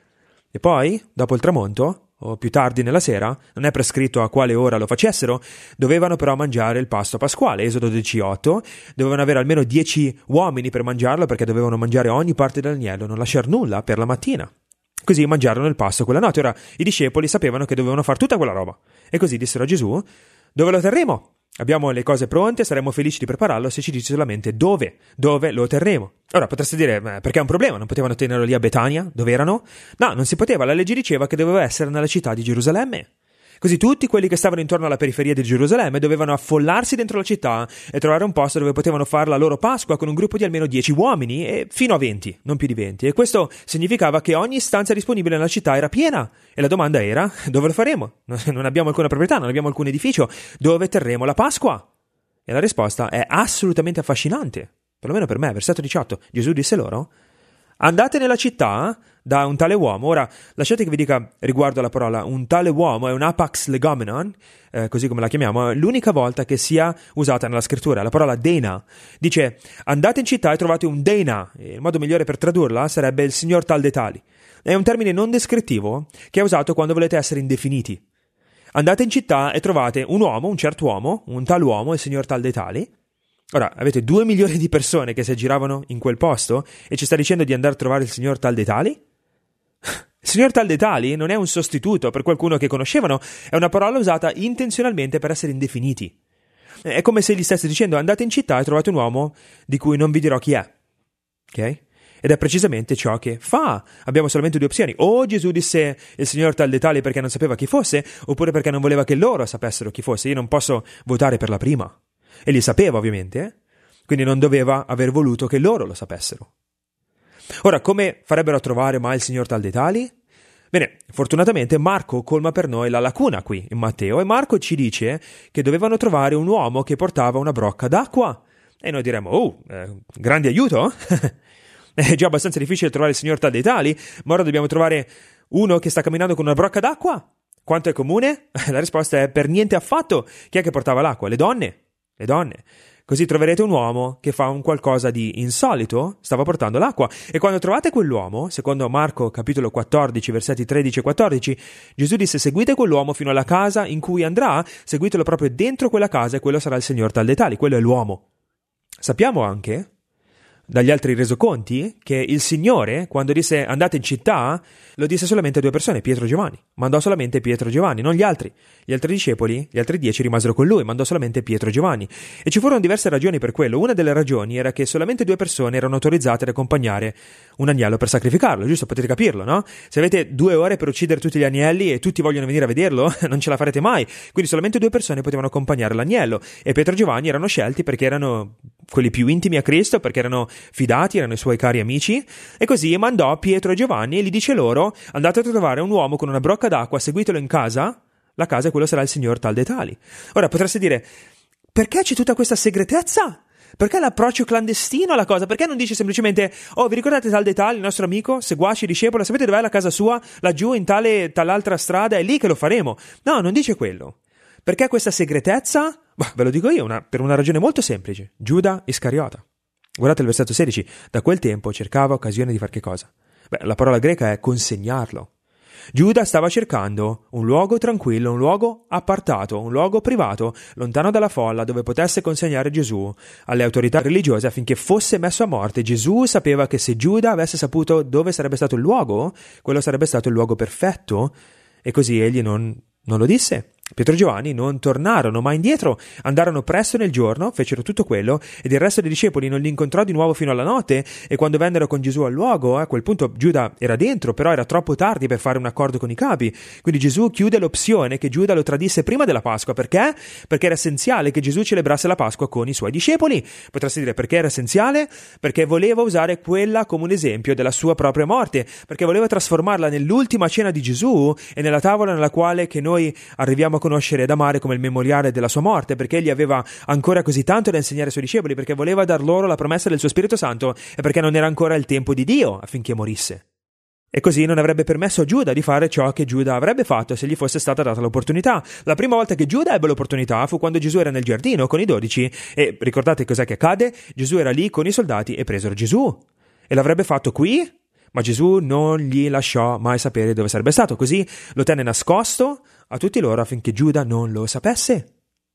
E poi, dopo il tramonto, o più tardi nella sera, non è prescritto a quale ora lo facessero, dovevano però mangiare il pasto pasquale. Esodo diciotto, dovevano avere almeno dieci uomini per mangiarlo, perché dovevano mangiare ogni parte dell'agnello, non lasciar nulla per la mattina. Così mangiarono il pasto quella notte. Ora i discepoli sapevano che dovevano fare tutta quella roba, e così dissero a Gesù: dove lo terremo? Abbiamo le cose pronte, saremmo felici di prepararlo se ci dici solamente dove, dove lo terremo. Ora potreste dire: beh, perché è un problema? Non potevano tenerlo lì a Betania, dove erano? No, non si poteva, la legge diceva che doveva essere nella città di Gerusalemme. Così tutti quelli che stavano intorno alla periferia di Gerusalemme dovevano affollarsi dentro la città e trovare un posto dove potevano fare la loro Pasqua con un gruppo di almeno dieci uomini, e fino a venti, non più di venti. E questo significava che ogni stanza disponibile nella città era piena. E la domanda era: dove lo faremo? Non abbiamo alcuna proprietà, non abbiamo alcun edificio. Dove terremo la Pasqua? E la risposta è assolutamente affascinante. Perlomeno per me, versetto diciotto. Gesù disse loro: andate nella città da un tale uomo. Ora, lasciate che vi dica riguardo alla parola un tale uomo, è un apax legomenon, eh, così come la chiamiamo, è l'unica volta che sia usata nella scrittura. La parola deina dice: andate in città e trovate un deina. E il modo migliore per tradurla sarebbe il signor tal dei tali. È un termine non descrittivo che è usato quando volete essere indefiniti. Andate in città e trovate un uomo, un certo uomo, un tal uomo, il signor tal dei tali. Ora, avete due milioni di persone che si aggiravano in quel posto e ci sta dicendo di andare a trovare il signor tal dei tali? Il signor tal dei tali non è un sostituto per qualcuno che conoscevano, è una parola usata intenzionalmente per essere indefiniti. È come se gli stesse dicendo: andate in città e trovate un uomo di cui non vi dirò chi è. Ok? Ed è precisamente ciò che fa. Abbiamo solamente due opzioni: o Gesù disse il signor tal dei tali perché non sapeva chi fosse, oppure perché non voleva che loro sapessero chi fosse. Io non posso votare per la prima. E li sapeva, ovviamente, quindi non doveva aver voluto che loro lo sapessero. Ora, come farebbero a trovare mai il signor tal dei tali? Bene, fortunatamente Marco colma per noi la lacuna qui in Matteo, e Marco ci dice che dovevano trovare un uomo che portava una brocca d'acqua. E noi diremmo: oh, eh, grande aiuto! È già abbastanza difficile trovare il signor tal dei tali, ma ora dobbiamo trovare uno che sta camminando con una brocca d'acqua? Quanto è comune? La risposta è: per niente affatto. Chi è che portava l'acqua? Le donne. Le donne. Così troverete un uomo che fa un qualcosa di insolito, stava portando l'acqua. E quando trovate quell'uomo, secondo Marco capitolo quattordici, versetti tredici e quattordici, Gesù disse: seguite quell'uomo fino alla casa in cui andrà, seguitelo proprio dentro quella casa e quello sarà il signor tal dei tali. Quello è l'uomo. Sappiamo anche dagli altri resoconti che il Signore, quando disse andate in città, lo disse solamente a due persone, Pietro e Giovanni. Mandò solamente Pietro e Giovanni, non gli altri. Gli altri discepoli, gli altri dieci rimasero con lui, mandò solamente Pietro e Giovanni. E ci furono diverse ragioni per quello. Una delle ragioni era che solamente due persone erano autorizzate ad accompagnare un agnello per sacrificarlo, giusto? Potete capirlo, no? Se avete due ore per uccidere tutti gli agnelli e tutti vogliono venire a vederlo, non ce la farete mai. Quindi solamente due persone potevano accompagnare l'agnello. E Pietro e Giovanni erano scelti perché erano quelli più intimi a Cristo, perché erano fidati, erano i suoi cari amici. E così mandò Pietro e Giovanni e gli dice loro: andate a trovare un uomo con una brocca d'acqua, seguitelo in casa, la casa e quello sarà il signor tal dei tali. Ora potreste dire: perché c'è tutta questa segretezza? Perché l'approccio clandestino alla cosa? Perché non dice semplicemente, oh, vi ricordate tal dei tal, il nostro amico, seguace, discepolo, sapete dov'è la casa sua? Laggiù in tale, tal'altra strada, è lì che lo faremo. No, non dice quello. Perché questa segretezza? Bah, ve lo dico io, una, per una ragione molto semplice. Giuda Iscariota. Guardate il versetto sedici. Da quel tempo cercava occasione di far che cosa? Beh, la parola greca è consegnarlo. Giuda stava cercando un luogo tranquillo, un luogo appartato, un luogo privato, lontano dalla folla, dove potesse consegnare Gesù alle autorità religiose affinché fosse messo a morte. Gesù sapeva che se Giuda avesse saputo dove sarebbe stato il luogo, quello sarebbe stato il luogo perfetto, e così egli non, non lo disse. Pietro e Giovanni non tornarono, ma indietro andarono presto nel giorno, fecero tutto quello, ed il resto dei discepoli non li incontrò di nuovo fino alla notte, e quando vennero con Gesù al luogo, a quel punto Giuda era dentro, però era troppo tardi per fare un accordo con i capi, quindi Gesù chiude l'opzione che Giuda lo tradisse prima della Pasqua. Perché? Perché era essenziale che Gesù celebrasse la Pasqua con i suoi discepoli. Potreste dire perché era essenziale? Perché voleva usare quella come un esempio della sua propria morte, perché voleva trasformarla nell'ultima cena di Gesù e nella tavola nella quale che noi arriviamo a conoscere ed amare come il memoriale della sua morte, perché egli aveva ancora così tanto da insegnare ai suoi discepoli, perché voleva dar loro la promessa del suo Spirito Santo e perché non era ancora il tempo di Dio affinché morisse. E così non avrebbe permesso a Giuda di fare ciò che Giuda avrebbe fatto se gli fosse stata data l'opportunità. La prima volta che Giuda ebbe l'opportunità fu quando Gesù era nel giardino con i dodici, e ricordate cos'è che accade? Gesù era lì con i soldati e presero Gesù. E l'avrebbe fatto qui? Ma Gesù non gli lasciò mai sapere dove sarebbe stato, così lo tenne nascosto a tutti loro affinché Giuda non lo sapesse.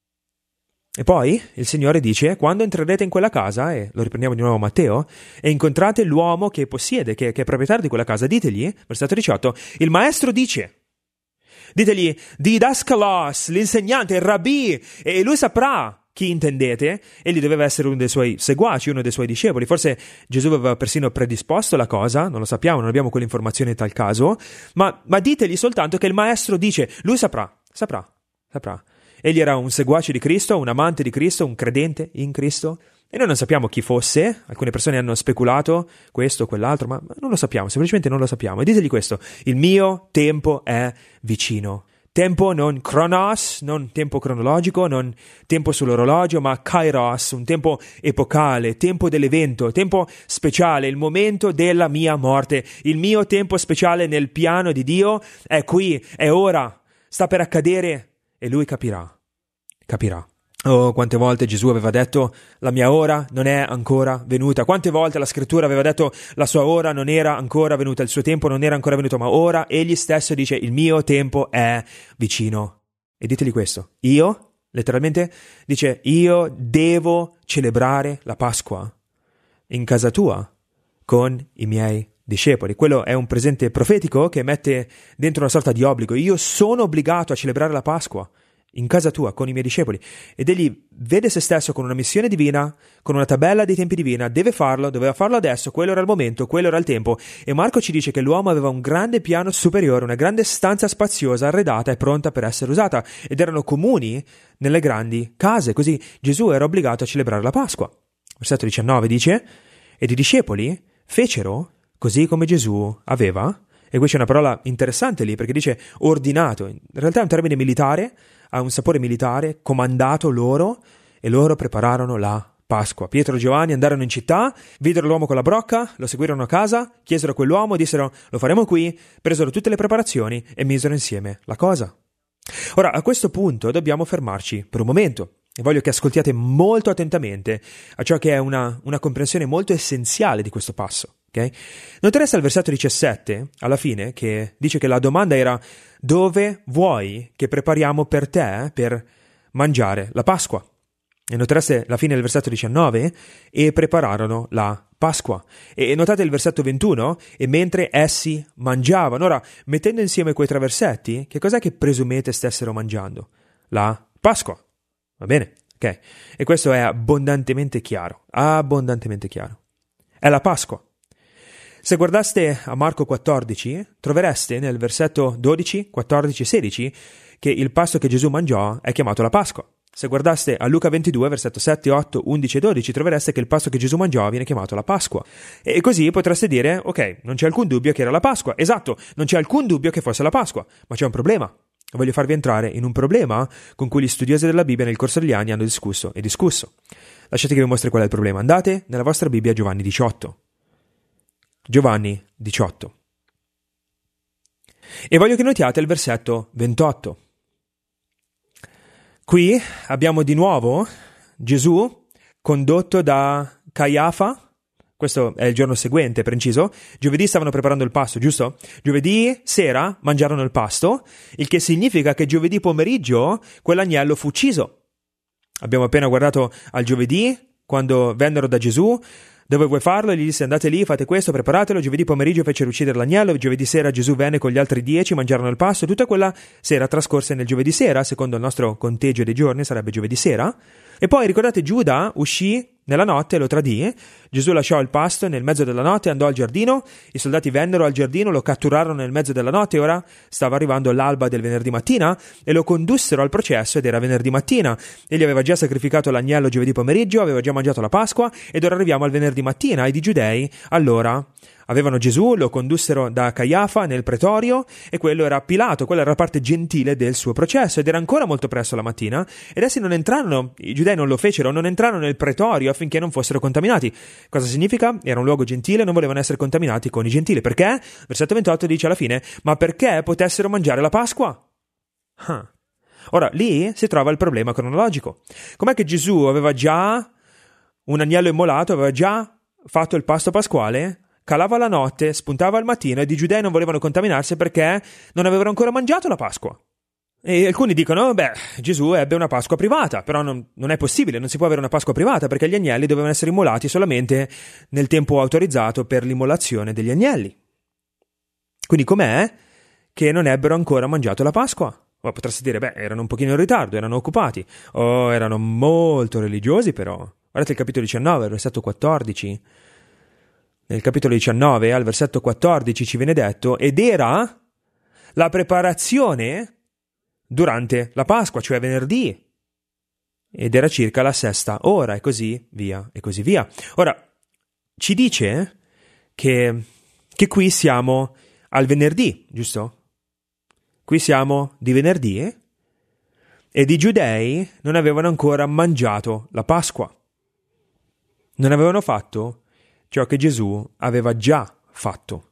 E poi il Signore dice, quando entrerete in quella casa, e lo riprendiamo di nuovo a Matteo, e incontrate l'uomo che possiede, che, che è proprietario di quella casa, ditegli, versetto diciotto, il maestro dice, ditegli, didaskalos, l'insegnante, il rabbì, e lui saprà chi intendete. Egli doveva essere uno dei suoi seguaci, uno dei suoi discepoli. Forse Gesù aveva persino predisposto la cosa, non lo sappiamo, non abbiamo quell'informazione in tal caso, ma, ma ditegli soltanto che il maestro dice, lui saprà, saprà, saprà. Egli era un seguace di Cristo, un amante di Cristo, un credente in Cristo, e noi non sappiamo chi fosse. Alcune persone hanno speculato questo o quell'altro, ma non lo sappiamo, semplicemente non lo sappiamo. E ditegli questo, il mio tempo è vicino. Tempo non chronos, non tempo cronologico, non tempo sull'orologio, ma kairos, un tempo epocale, tempo dell'evento, tempo speciale, il momento della mia morte. Il mio tempo speciale nel piano di Dio è qui, è ora, sta per accadere e lui capirà, capirà. Oh, quante volte Gesù aveva detto la mia ora non è ancora venuta, quante volte la scrittura aveva detto la sua ora non era ancora venuta, il suo tempo non era ancora venuto, ma ora egli stesso dice il mio tempo è vicino. E ditegli questo, io, letteralmente, dice io devo celebrare la Pasqua in casa tua con i miei discepoli. Quello è un presente profetico che mette dentro una sorta di obbligo, io sono obbligato a celebrare la Pasqua in casa tua, con i miei discepoli. Ed egli vede se stesso con una missione divina, con una tabella dei tempi divina, deve farlo, doveva farlo adesso, quello era il momento, quello era il tempo. E Marco ci dice che l'uomo aveva un grande piano superiore, una grande stanza spaziosa, arredata e pronta per essere usata, ed erano comuni nelle grandi case, così Gesù era obbligato a celebrare la Pasqua. Versetto diciannove dice, ed i discepoli fecero così come Gesù aveva, e qui c'è una parola interessante lì, perché dice ordinato, in realtà è un termine militare, ha un sapore militare, comandato loro, e loro prepararono la Pasqua. Pietro e Giovanni andarono in città, videro l'uomo con la brocca, lo seguirono a casa, chiesero a quell'uomo, dissero lo faremo qui, presero tutte le preparazioni e misero insieme la cosa. Ora, a questo punto dobbiamo fermarci per un momento e voglio che ascoltiate molto attentamente a ciò che è una, una comprensione molto essenziale di questo passo. Okay? Notereste al versetto diciassette, alla fine, che dice che la domanda era dove vuoi che prepariamo per te per mangiare la Pasqua? E notereste la fine del versetto diciannove, e prepararono la Pasqua. E notate il versetto ventuno, e mentre essi mangiavano. Ora, mettendo insieme quei tre versetti, che cos'è che presumete stessero mangiando? La Pasqua. Va bene? Ok. E questo è abbondantemente chiaro, abbondantemente chiaro. È la Pasqua. Se guardaste a Marco quattordici, trovereste nel versetto dodici, quattordici e sedici che il pasto che Gesù mangiò è chiamato la Pasqua. Se guardaste a Luca ventidue, versetto sette, otto, undici e dodici, trovereste che il pasto che Gesù mangiò viene chiamato la Pasqua. E così potreste dire, ok, non c'è alcun dubbio che era la Pasqua. Esatto, non c'è alcun dubbio che fosse la Pasqua, ma c'è un problema. voglio farvi entrare in un problema con cui gli studiosi della Bibbia nel corso degli anni hanno discusso e discusso. Lasciate che vi mostri qual è il problema. Andate nella vostra Bibbia a Giovanni diciotto. Giovanni diciotto. E voglio che notiate il versetto ventotto. Qui abbiamo di nuovo Gesù condotto da Caiafa. Questo è il giorno seguente, per inciso. Giovedì stavano preparando il pasto, giusto? Giovedì sera mangiarono il pasto, il che significa che giovedì pomeriggio quell'agnello fu ucciso. Abbiamo appena guardato al giovedì, quando vennero da Gesù. Dove vuoi farlo? E gli disse: andate lì, fate questo, preparatelo. Giovedì pomeriggio fecero uccidere l'agnello. Giovedì sera Gesù venne con gli altri dieci, mangiarono il pasto. Tutta quella sera trascorse nel giovedì sera, secondo il nostro conteggio dei giorni sarebbe giovedì sera. E poi ricordate, Giuda uscì nella notte e lo tradì. Gesù lasciò il pasto nel mezzo della notte e andò al giardino. I soldati vennero al giardino, lo catturarono nel mezzo della notte e ora stava arrivando l'alba del venerdì mattina e lo condussero al processo ed era venerdì mattina. Egli aveva già sacrificato l'agnello giovedì pomeriggio, aveva già mangiato la Pasqua ed ora arriviamo al venerdì mattina ed i giudei allora avevano Gesù, lo condussero da Caiafa nel pretorio e quello era Pilato, quella era la parte gentile del suo processo ed era ancora molto presto la mattina ed essi non entrarono, i giudei non lo fecero, non entrarono nel pretorio affinché non fossero contaminati. Cosa significa? Era un luogo gentile, non volevano essere contaminati con i gentili. Perché? Versetto ventotto dice alla fine: ma perché potessero mangiare la Pasqua? Huh. Ora, lì si trova il problema cronologico. Com'è che Gesù aveva già un agnello immolato, aveva già fatto il pasto pasquale, calava la notte, spuntava al mattino ed i giudei non volevano contaminarsi perché non avevano ancora mangiato la Pasqua. E alcuni dicono: beh, Gesù ebbe una Pasqua privata, però non, non è possibile, non si può avere una Pasqua privata perché gli agnelli dovevano essere immolati solamente nel tempo autorizzato per l'immolazione degli agnelli. Quindi com'è che non ebbero ancora mangiato la Pasqua? O potreste dire: beh, erano un pochino in ritardo, erano occupati, o erano molto religiosi però. Guardate il capitolo diciannove, il versetto quattordici. Nel capitolo diciannove, al versetto quattordici, ci viene detto: ed era la preparazione durante la Pasqua, cioè venerdì, ed era circa la sesta ora, e così via, e così via. Ora, ci dice che, che qui siamo al venerdì, giusto? Qui siamo di venerdì, ed i giudei non avevano ancora mangiato la Pasqua. Non avevano fatto ciò che Gesù aveva già fatto.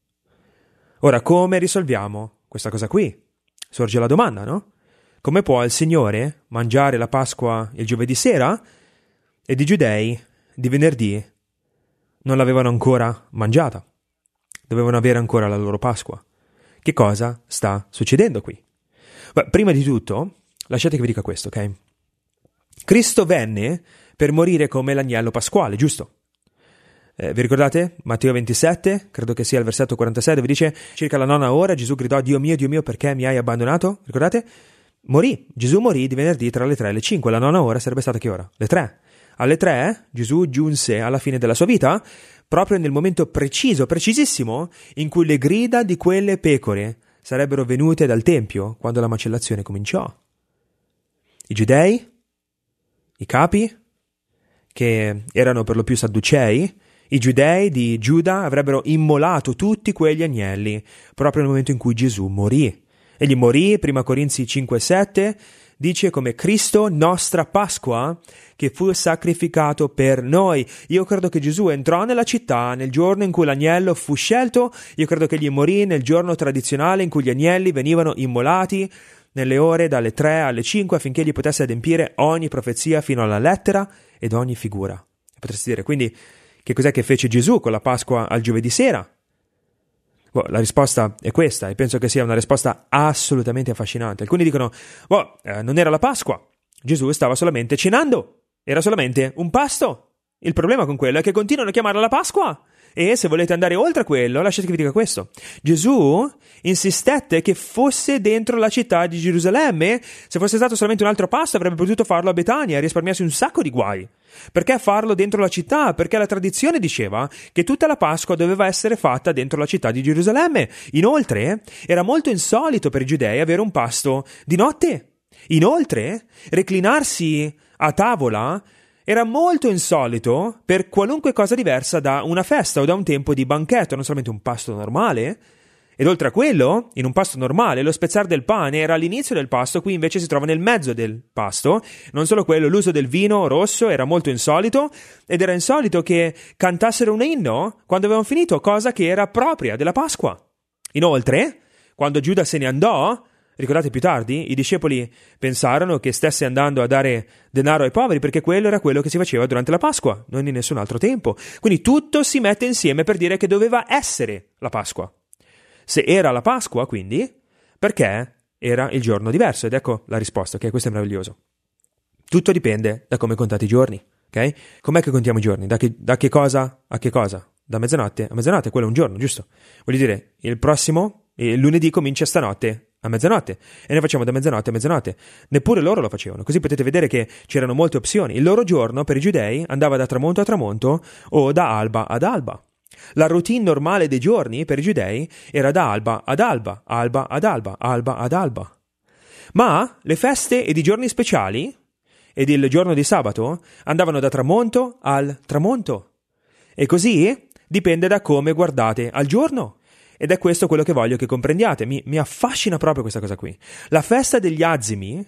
Ora, come risolviamo questa cosa qui? Sorge la domanda, no? Come può il Signore mangiare la Pasqua il giovedì sera ed i giudei di venerdì non l'avevano ancora mangiata? Dovevano avere ancora la loro Pasqua. Che cosa sta succedendo qui? Beh, prima di tutto, lasciate che vi dica questo, ok? Cristo venne per morire come l'agnello pasquale, giusto? Eh, vi ricordate? Matteo ventisette, credo che sia il versetto quarantasei, dove dice: circa la nona ora Gesù gridò: Dio mio, Dio mio, perché mi hai abbandonato? Ricordate? Morì, Gesù morì di venerdì tra le tre e le cinque, la nona ora sarebbe stata che ora? Le tre. Alle tre Gesù giunse alla fine della sua vita, proprio nel momento preciso, precisissimo, in cui le grida di quelle pecore sarebbero venute dal Tempio, quando la macellazione cominciò. I giudei, i capi, che erano per lo più sadducei, i giudei di Giuda avrebbero immolato tutti quegli agnelli proprio nel momento in cui Gesù morì. Egli morì, prima Corinzi cinque sette, dice come Cristo, nostra Pasqua, che fu sacrificato per noi. Io credo che Gesù entrò nella città nel giorno in cui l'agnello fu scelto, io credo che egli morì nel giorno tradizionale in cui gli agnelli venivano immolati, nelle ore dalle tre alle cinque, affinché egli potesse adempiere ogni profezia fino alla lettera ed ogni figura. Potresti dire, quindi, che cos'è che fece Gesù con la Pasqua al giovedì sera? Boh, la risposta è questa, e penso che sia una risposta assolutamente affascinante. Alcuni dicono: boh, eh, non era la Pasqua, Gesù stava solamente cenando, era solamente un pasto. Il problema con quello è che continuano a chiamarla la Pasqua. E se volete andare oltre quello, lasciate che vi dica questo: Gesù insistette che fosse dentro la città di Gerusalemme. Se fosse stato solamente un altro pasto avrebbe potuto farlo a Betania e risparmiarsi un sacco di guai. Perché farlo dentro la città? Perché la tradizione diceva che tutta la Pasqua doveva essere fatta dentro la città di Gerusalemme. Inoltre, era molto insolito per i giudei avere un pasto di notte. Inoltre, reclinarsi a tavola era molto insolito per qualunque cosa diversa da una festa o da un tempo di banchetto, non solamente un pasto normale. Ed oltre a quello, in un pasto normale, lo spezzare del pane era all'inizio del pasto, qui invece si trova nel mezzo del pasto. Non solo quello, l'uso del vino rosso era molto insolito, ed era insolito che cantassero un inno quando avevano finito, cosa che era propria della Pasqua. Inoltre, quando Giuda se ne andò, ricordate più tardi, i discepoli pensarono che stesse andando a dare denaro ai poveri, perché quello era quello che si faceva durante la Pasqua, non in nessun altro tempo. Quindi tutto si mette insieme per dire che doveva essere la Pasqua. Se era la Pasqua, quindi, perché era il giorno diverso? Ed ecco la risposta, ok? Questo è meraviglioso. Tutto dipende da come contate i giorni, ok? Com'è che contiamo i giorni? Da che, da che cosa a che cosa? Da mezzanotte a mezzanotte, quello è un giorno, giusto? Voglio dire, il prossimo, il lunedì comincia stanotte a mezzanotte e noi facciamo da mezzanotte a mezzanotte. Neppure loro lo facevano, così potete vedere che c'erano molte opzioni. Il loro giorno per i giudei andava da tramonto a tramonto o da alba ad alba. La routine normale dei giorni per i giudei era da alba ad alba, alba ad alba, alba ad alba. Ma le feste ed i giorni speciali ed il giorno di sabato andavano da tramonto al tramonto. E così dipende da come guardate al giorno. Ed è questo quello che voglio che comprendiate. Mi, mi affascina proprio questa cosa qui. La festa degli azimi,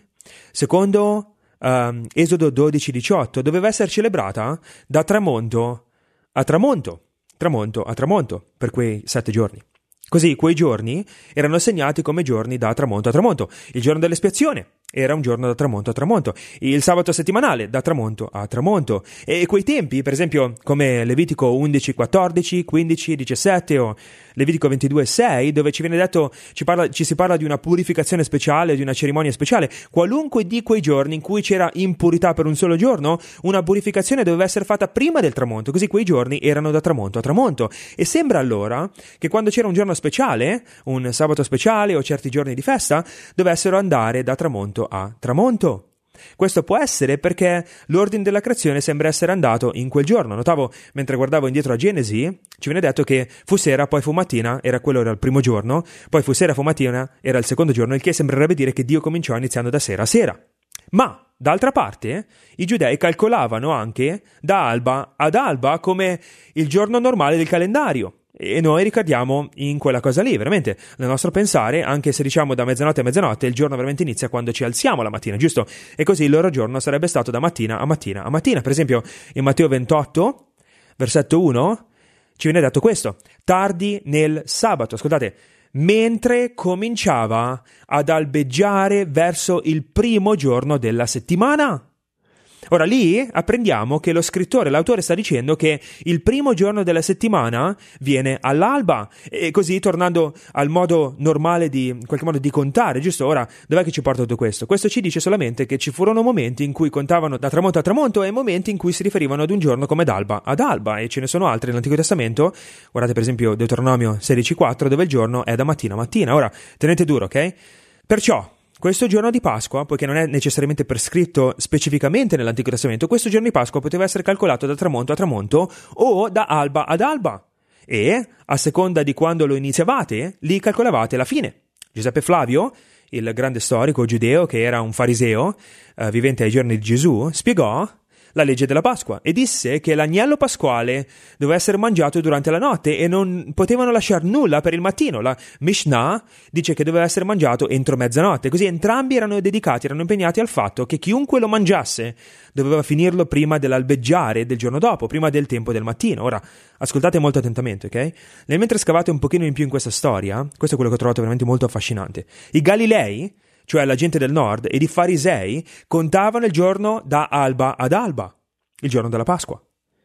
secondo um, Esodo dodici diciotto, doveva essere celebrata da tramonto a tramonto. tramonto a tramonto per quei sette giorni. Così quei giorni erano segnati come giorni da tramonto a tramonto. Il giorno dell'espiazione era un giorno da tramonto a tramonto, il sabato settimanale da tramonto a tramonto, e quei tempi, per esempio come Levitico undici quattordici, quindici diciassette o Levitico ventidue sei, dove ci viene detto, ci, parla, ci si parla di una purificazione speciale, di una cerimonia speciale, qualunque di quei giorni in cui c'era impurità per un solo giorno, una purificazione doveva essere fatta prima del tramonto, così quei giorni erano da tramonto a tramonto. E sembra allora che quando c'era un giorno speciale, un sabato speciale o certi giorni di festa, dovessero andare da tramonto a tramonto. Questo può essere perché l'ordine della creazione sembra essere andato in quel giorno. Notavo, mentre guardavo indietro a Genesi, ci viene detto che fu sera, poi fu mattina, era quello era il primo giorno, poi fu sera, fu mattina, era il secondo giorno, il che sembrerebbe dire che Dio cominciò iniziando da sera a sera. Ma, d'altra parte, i giudei calcolavano anche da alba ad alba come il giorno normale del calendario. E noi ricadiamo in quella cosa lì, veramente, nel nostro pensare, anche se diciamo da mezzanotte a mezzanotte, il giorno veramente inizia quando ci alziamo la mattina, giusto? E così il loro giorno sarebbe stato da mattina a mattina a mattina. Per esempio, in Matteo ventotto, versetto uno, ci viene detto questo: tardi nel sabato, ascoltate, mentre cominciava ad albeggiare verso il primo giorno della settimana. Ora lì apprendiamo che lo scrittore, l'autore sta dicendo che il primo giorno della settimana viene all'alba, e così tornando al modo normale di, in qualche modo di contare, giusto? Ora, dov'è che ci porta tutto questo? Questo ci dice solamente che ci furono momenti in cui contavano da tramonto a tramonto e momenti in cui si riferivano ad un giorno come d'alba ad alba, e ce ne sono altri nell'Antico Testamento. Guardate per esempio Deuteronomio sedici quattro, dove il giorno è da mattina a mattina. Ora, tenete duro, ok? Perciò questo giorno di Pasqua, poiché non è necessariamente prescritto specificamente nell'Antico Testamento, questo giorno di Pasqua poteva essere calcolato da tramonto a tramonto o da alba ad alba, e a seconda di quando lo iniziavate, lì calcolavate la fine. Giuseppe Flavio, il grande storico giudeo che era un fariseo, eh, vivente ai giorni di Gesù, spiegò la legge della Pasqua e disse che l'agnello pasquale doveva essere mangiato durante la notte e non potevano lasciare nulla per il mattino. La Mishnah dice che doveva essere mangiato entro mezzanotte, così entrambi erano dedicati, erano impegnati al fatto che chiunque lo mangiasse doveva finirlo prima dell'albeggiare del giorno dopo, prima del tempo del mattino. Ora, ascoltate molto attentamente, ok? Nel mentre scavate un pochino in più in questa storia, questo è quello che ho trovato veramente molto affascinante. I Galilei, cioè la gente del nord, ed i farisei contavano il giorno da alba ad alba, il giorno della Pasqua.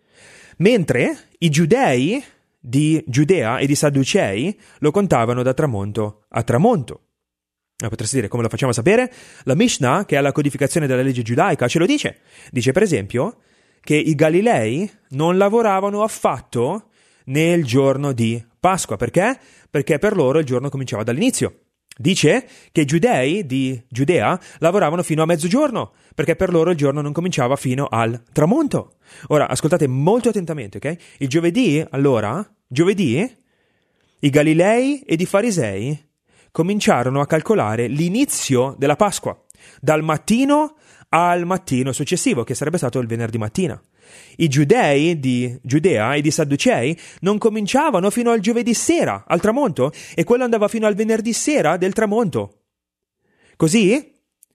Mentre i giudei di Giudea e di Sadducei lo contavano da tramonto a tramonto. Ma potresti dire, come lo facciamo a sapere? La Mishnah, che è la codificazione della legge giudaica, ce lo dice. Dice per esempio che i Galilei non lavoravano affatto nel giorno di Pasqua. Perché? Perché per loro il giorno cominciava dall'inizio. Dice che i giudei di Giudea lavoravano fino a mezzogiorno, perché per loro il giorno non cominciava fino al tramonto. Ora, ascoltate molto attentamente, ok? Il giovedì, allora, giovedì, i Galilei ed i farisei cominciarono a calcolare l'inizio della Pasqua, dal mattino al mattino successivo, che sarebbe stato il venerdì mattina. I giudei di Giudea e di Sadducei non cominciavano fino al giovedì sera, al tramonto, e quello andava fino al venerdì sera del tramonto. Così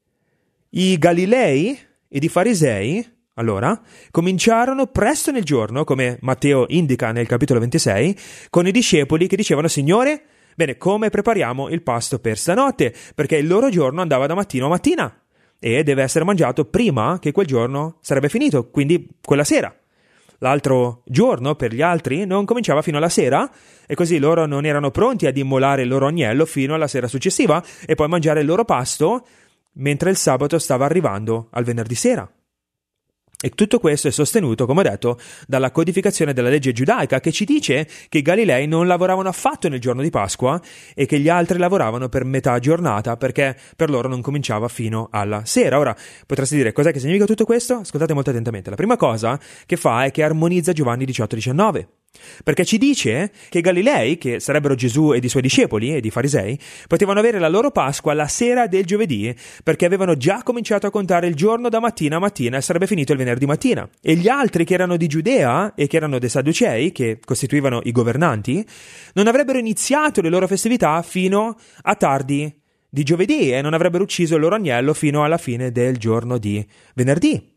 i Galilei ed i Farisei, allora, cominciarono presto nel giorno, come Matteo indica nel capitolo ventisei, con i discepoli che dicevano: Signore, bene, come prepariamo il pasto per stanotte? Perché il loro giorno andava da mattino a mattina e deve essere mangiato prima che quel giorno sarebbe finito, quindi quella sera. L'altro giorno per gli altri non cominciava fino alla sera, e così loro non erano pronti ad immolare il loro agnello fino alla sera successiva e poi mangiare il loro pasto mentre il sabato stava arrivando al venerdì sera. E tutto questo è sostenuto, come ho detto, dalla codificazione della legge giudaica, che ci dice che i Galilei non lavoravano affatto nel giorno di Pasqua e che gli altri lavoravano per metà giornata, perché per loro non cominciava fino alla sera. Ora, potresti dire, cos'è che significa tutto questo? Ascoltate molto attentamente. La prima cosa che fa è che armonizza Giovanni diciotto diciannove, perché ci dice che i Galilei, che sarebbero Gesù ed i suoi discepoli ed i farisei, potevano avere la loro Pasqua la sera del giovedì, perché avevano già cominciato a contare il giorno da mattina a mattina e sarebbe finito il venerdì mattina. E gli altri, che erano di Giudea e che erano dei Sadducei, che costituivano i governanti, non avrebbero iniziato le loro festività fino a tardi di giovedì e non avrebbero ucciso il loro agnello fino alla fine del giorno di venerdì.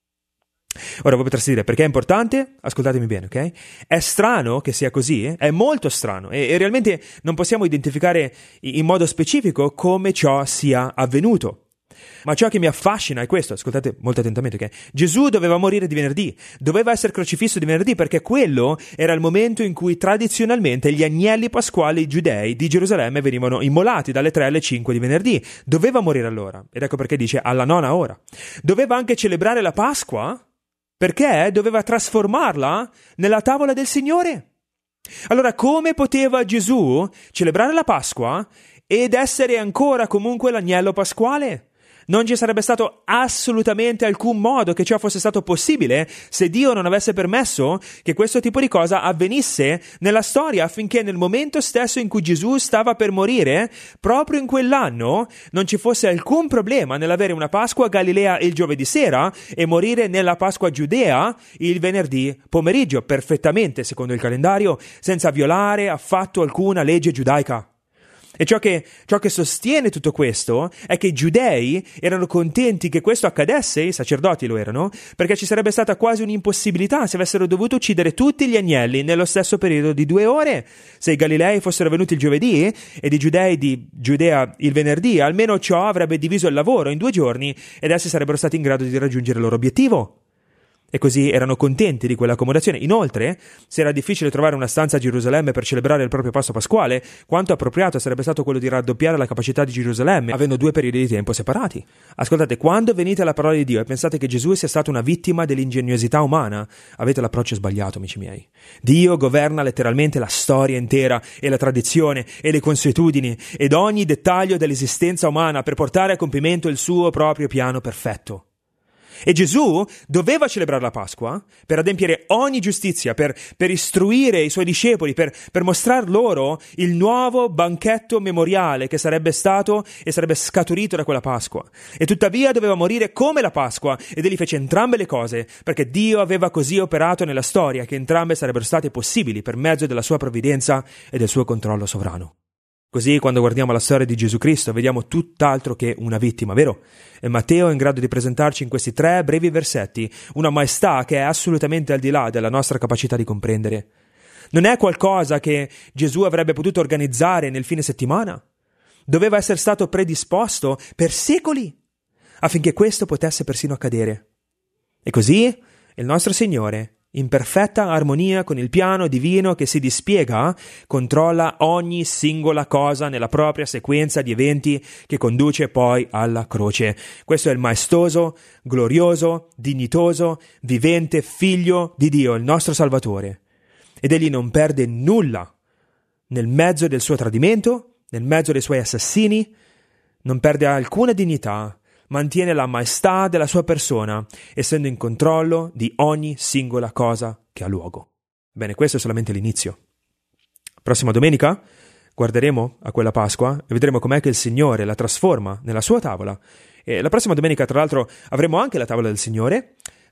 Ora voi potreste dire, perché è importante? Ascoltatemi bene, ok? È strano che sia così, eh? È molto strano e, e realmente non possiamo identificare in modo specifico come ciò sia avvenuto. Ma ciò che mi affascina è questo, ascoltate molto attentamente, ok? Gesù doveva morire di venerdì, doveva essere crocifisso di venerdì, perché quello era il momento in cui tradizionalmente gli agnelli pasquali giudei di Gerusalemme venivano immolati dalle tre alle cinque di venerdì. Doveva morire allora, ed ecco perché dice alla nona ora. Doveva anche celebrare la Pasqua, perché doveva trasformarla nella tavola del Signore. Allora, come poteva Gesù celebrare la Pasqua ed essere ancora comunque l'agnello pasquale? Non ci sarebbe stato assolutamente alcun modo che ciò fosse stato possibile se Dio non avesse permesso che questo tipo di cosa avvenisse nella storia, affinché nel momento stesso in cui Gesù stava per morire, proprio in quell'anno, non ci fosse alcun problema nell'avere una Pasqua a Galilea il giovedì sera e morire nella Pasqua Giudea il venerdì pomeriggio, perfettamente secondo il calendario, senza violare affatto alcuna legge giudaica. E ciò che, ciò che sostiene tutto questo è che i giudei erano contenti che questo accadesse, i sacerdoti lo erano, perché ci sarebbe stata quasi un'impossibilità se avessero dovuto uccidere tutti gli agnelli nello stesso periodo di due ore. Se i Galilei fossero venuti il giovedì ed i giudei di Giudea il venerdì, almeno ciò avrebbe diviso il lavoro in due giorni ed essi sarebbero stati in grado di raggiungere il loro obiettivo. E così erano contenti di quell'accomodazione. Inoltre, se era difficile trovare una stanza a Gerusalemme per celebrare il proprio pasto pasquale, quanto appropriato sarebbe stato quello di raddoppiare la capacità di Gerusalemme, avendo due periodi di tempo separati. Ascoltate, quando venite alla parola di Dio e pensate che Gesù sia stato una vittima dell'ingegnosità umana, avete l'approccio sbagliato, amici miei. Dio governa letteralmente la storia intera e la tradizione e le consuetudini ed ogni dettaglio dell'esistenza umana per portare a compimento il suo proprio piano perfetto. E Gesù doveva celebrare la Pasqua per adempiere ogni giustizia, per, per istruire i suoi discepoli, per, per mostrar loro il nuovo banchetto memoriale che sarebbe stato e sarebbe scaturito da quella Pasqua. E tuttavia doveva morire come la Pasqua, ed egli fece entrambe le cose, perché Dio aveva così operato nella storia che entrambe sarebbero state possibili per mezzo della sua provvidenza e del suo controllo sovrano. Così, quando guardiamo la storia di Gesù Cristo, vediamo tutt'altro che una vittima, vero? E Matteo è in grado di presentarci in questi tre brevi versetti una maestà che è assolutamente al di là della nostra capacità di comprendere. Non è qualcosa che Gesù avrebbe potuto organizzare nel fine settimana. Doveva essere stato predisposto per secoli affinché questo potesse persino accadere. E così il nostro Signore, in perfetta armonia con il piano divino che si dispiega, controlla ogni singola cosa nella propria sequenza di eventi che conduce poi alla croce. Questo è il maestoso, glorioso, dignitoso, vivente Figlio di Dio, il nostro Salvatore. Ed egli non perde nulla nel mezzo del suo tradimento, nel mezzo dei suoi assassini, non perde alcuna dignità, mantiene la maestà della sua persona, essendo in controllo di ogni singola cosa che ha luogo. Bene, questo è solamente l'inizio. Prossima domenica guarderemo a quella Pasqua e vedremo com'è che il Signore la trasforma nella sua tavola. E la prossima domenica, tra l'altro, avremo anche la tavola del Signore,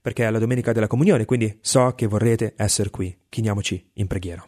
perché è la domenica della comunione, quindi so che vorrete essere qui. Chiniamoci in preghiera.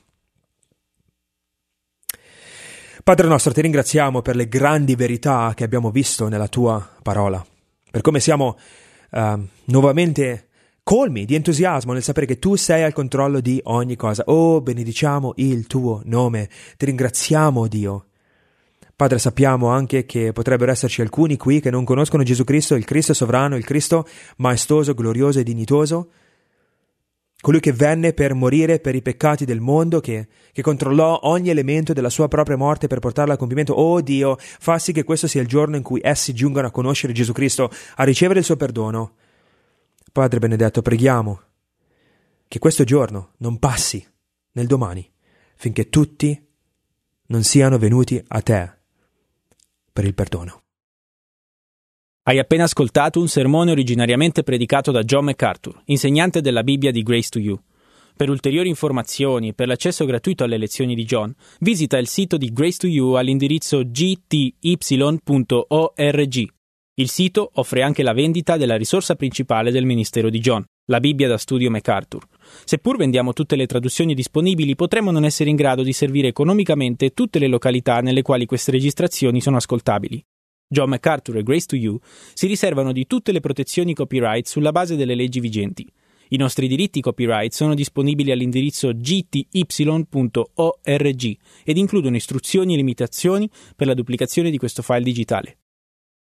Padre nostro, ti ringraziamo per le grandi verità che abbiamo visto nella tua parola, per come siamo uh, nuovamente colmi di entusiasmo nel sapere che tu sei al controllo di ogni cosa. Oh, benediciamo il tuo nome, ti ringraziamo, Dio. Padre, sappiamo anche che potrebbero esserci alcuni qui che non conoscono Gesù Cristo, il Cristo sovrano, il Cristo maestoso, glorioso e dignitoso, colui che venne per morire per i peccati del mondo, che, che controllò ogni elemento della sua propria morte per portarla a compimento. Oh Dio, fa sì che questo sia il giorno in cui essi giungano a conoscere Gesù Cristo, a ricevere il suo perdono. Padre benedetto, preghiamo che questo giorno non passi nel domani, finché tutti non siano venuti a te per il perdono. Hai appena ascoltato un sermone originariamente predicato da John MacArthur, insegnante della Bibbia di Grace to You. Per ulteriori informazioni e per l'accesso gratuito alle lezioni di John, visita il sito di Grace to You all'indirizzo g t y punto org. Il sito offre anche la vendita della risorsa principale del ministero di John, la Bibbia da studio MacArthur. Seppur vendiamo tutte le traduzioni disponibili, potremmo non essere in grado di servire economicamente tutte le località nelle quali queste registrazioni sono ascoltabili. John MacArthur e Grace to You si riservano di tutte le protezioni copyright sulla base delle leggi vigenti. I nostri diritti copyright sono disponibili all'indirizzo g t y punto org ed includono istruzioni e limitazioni per la duplicazione di questo file digitale.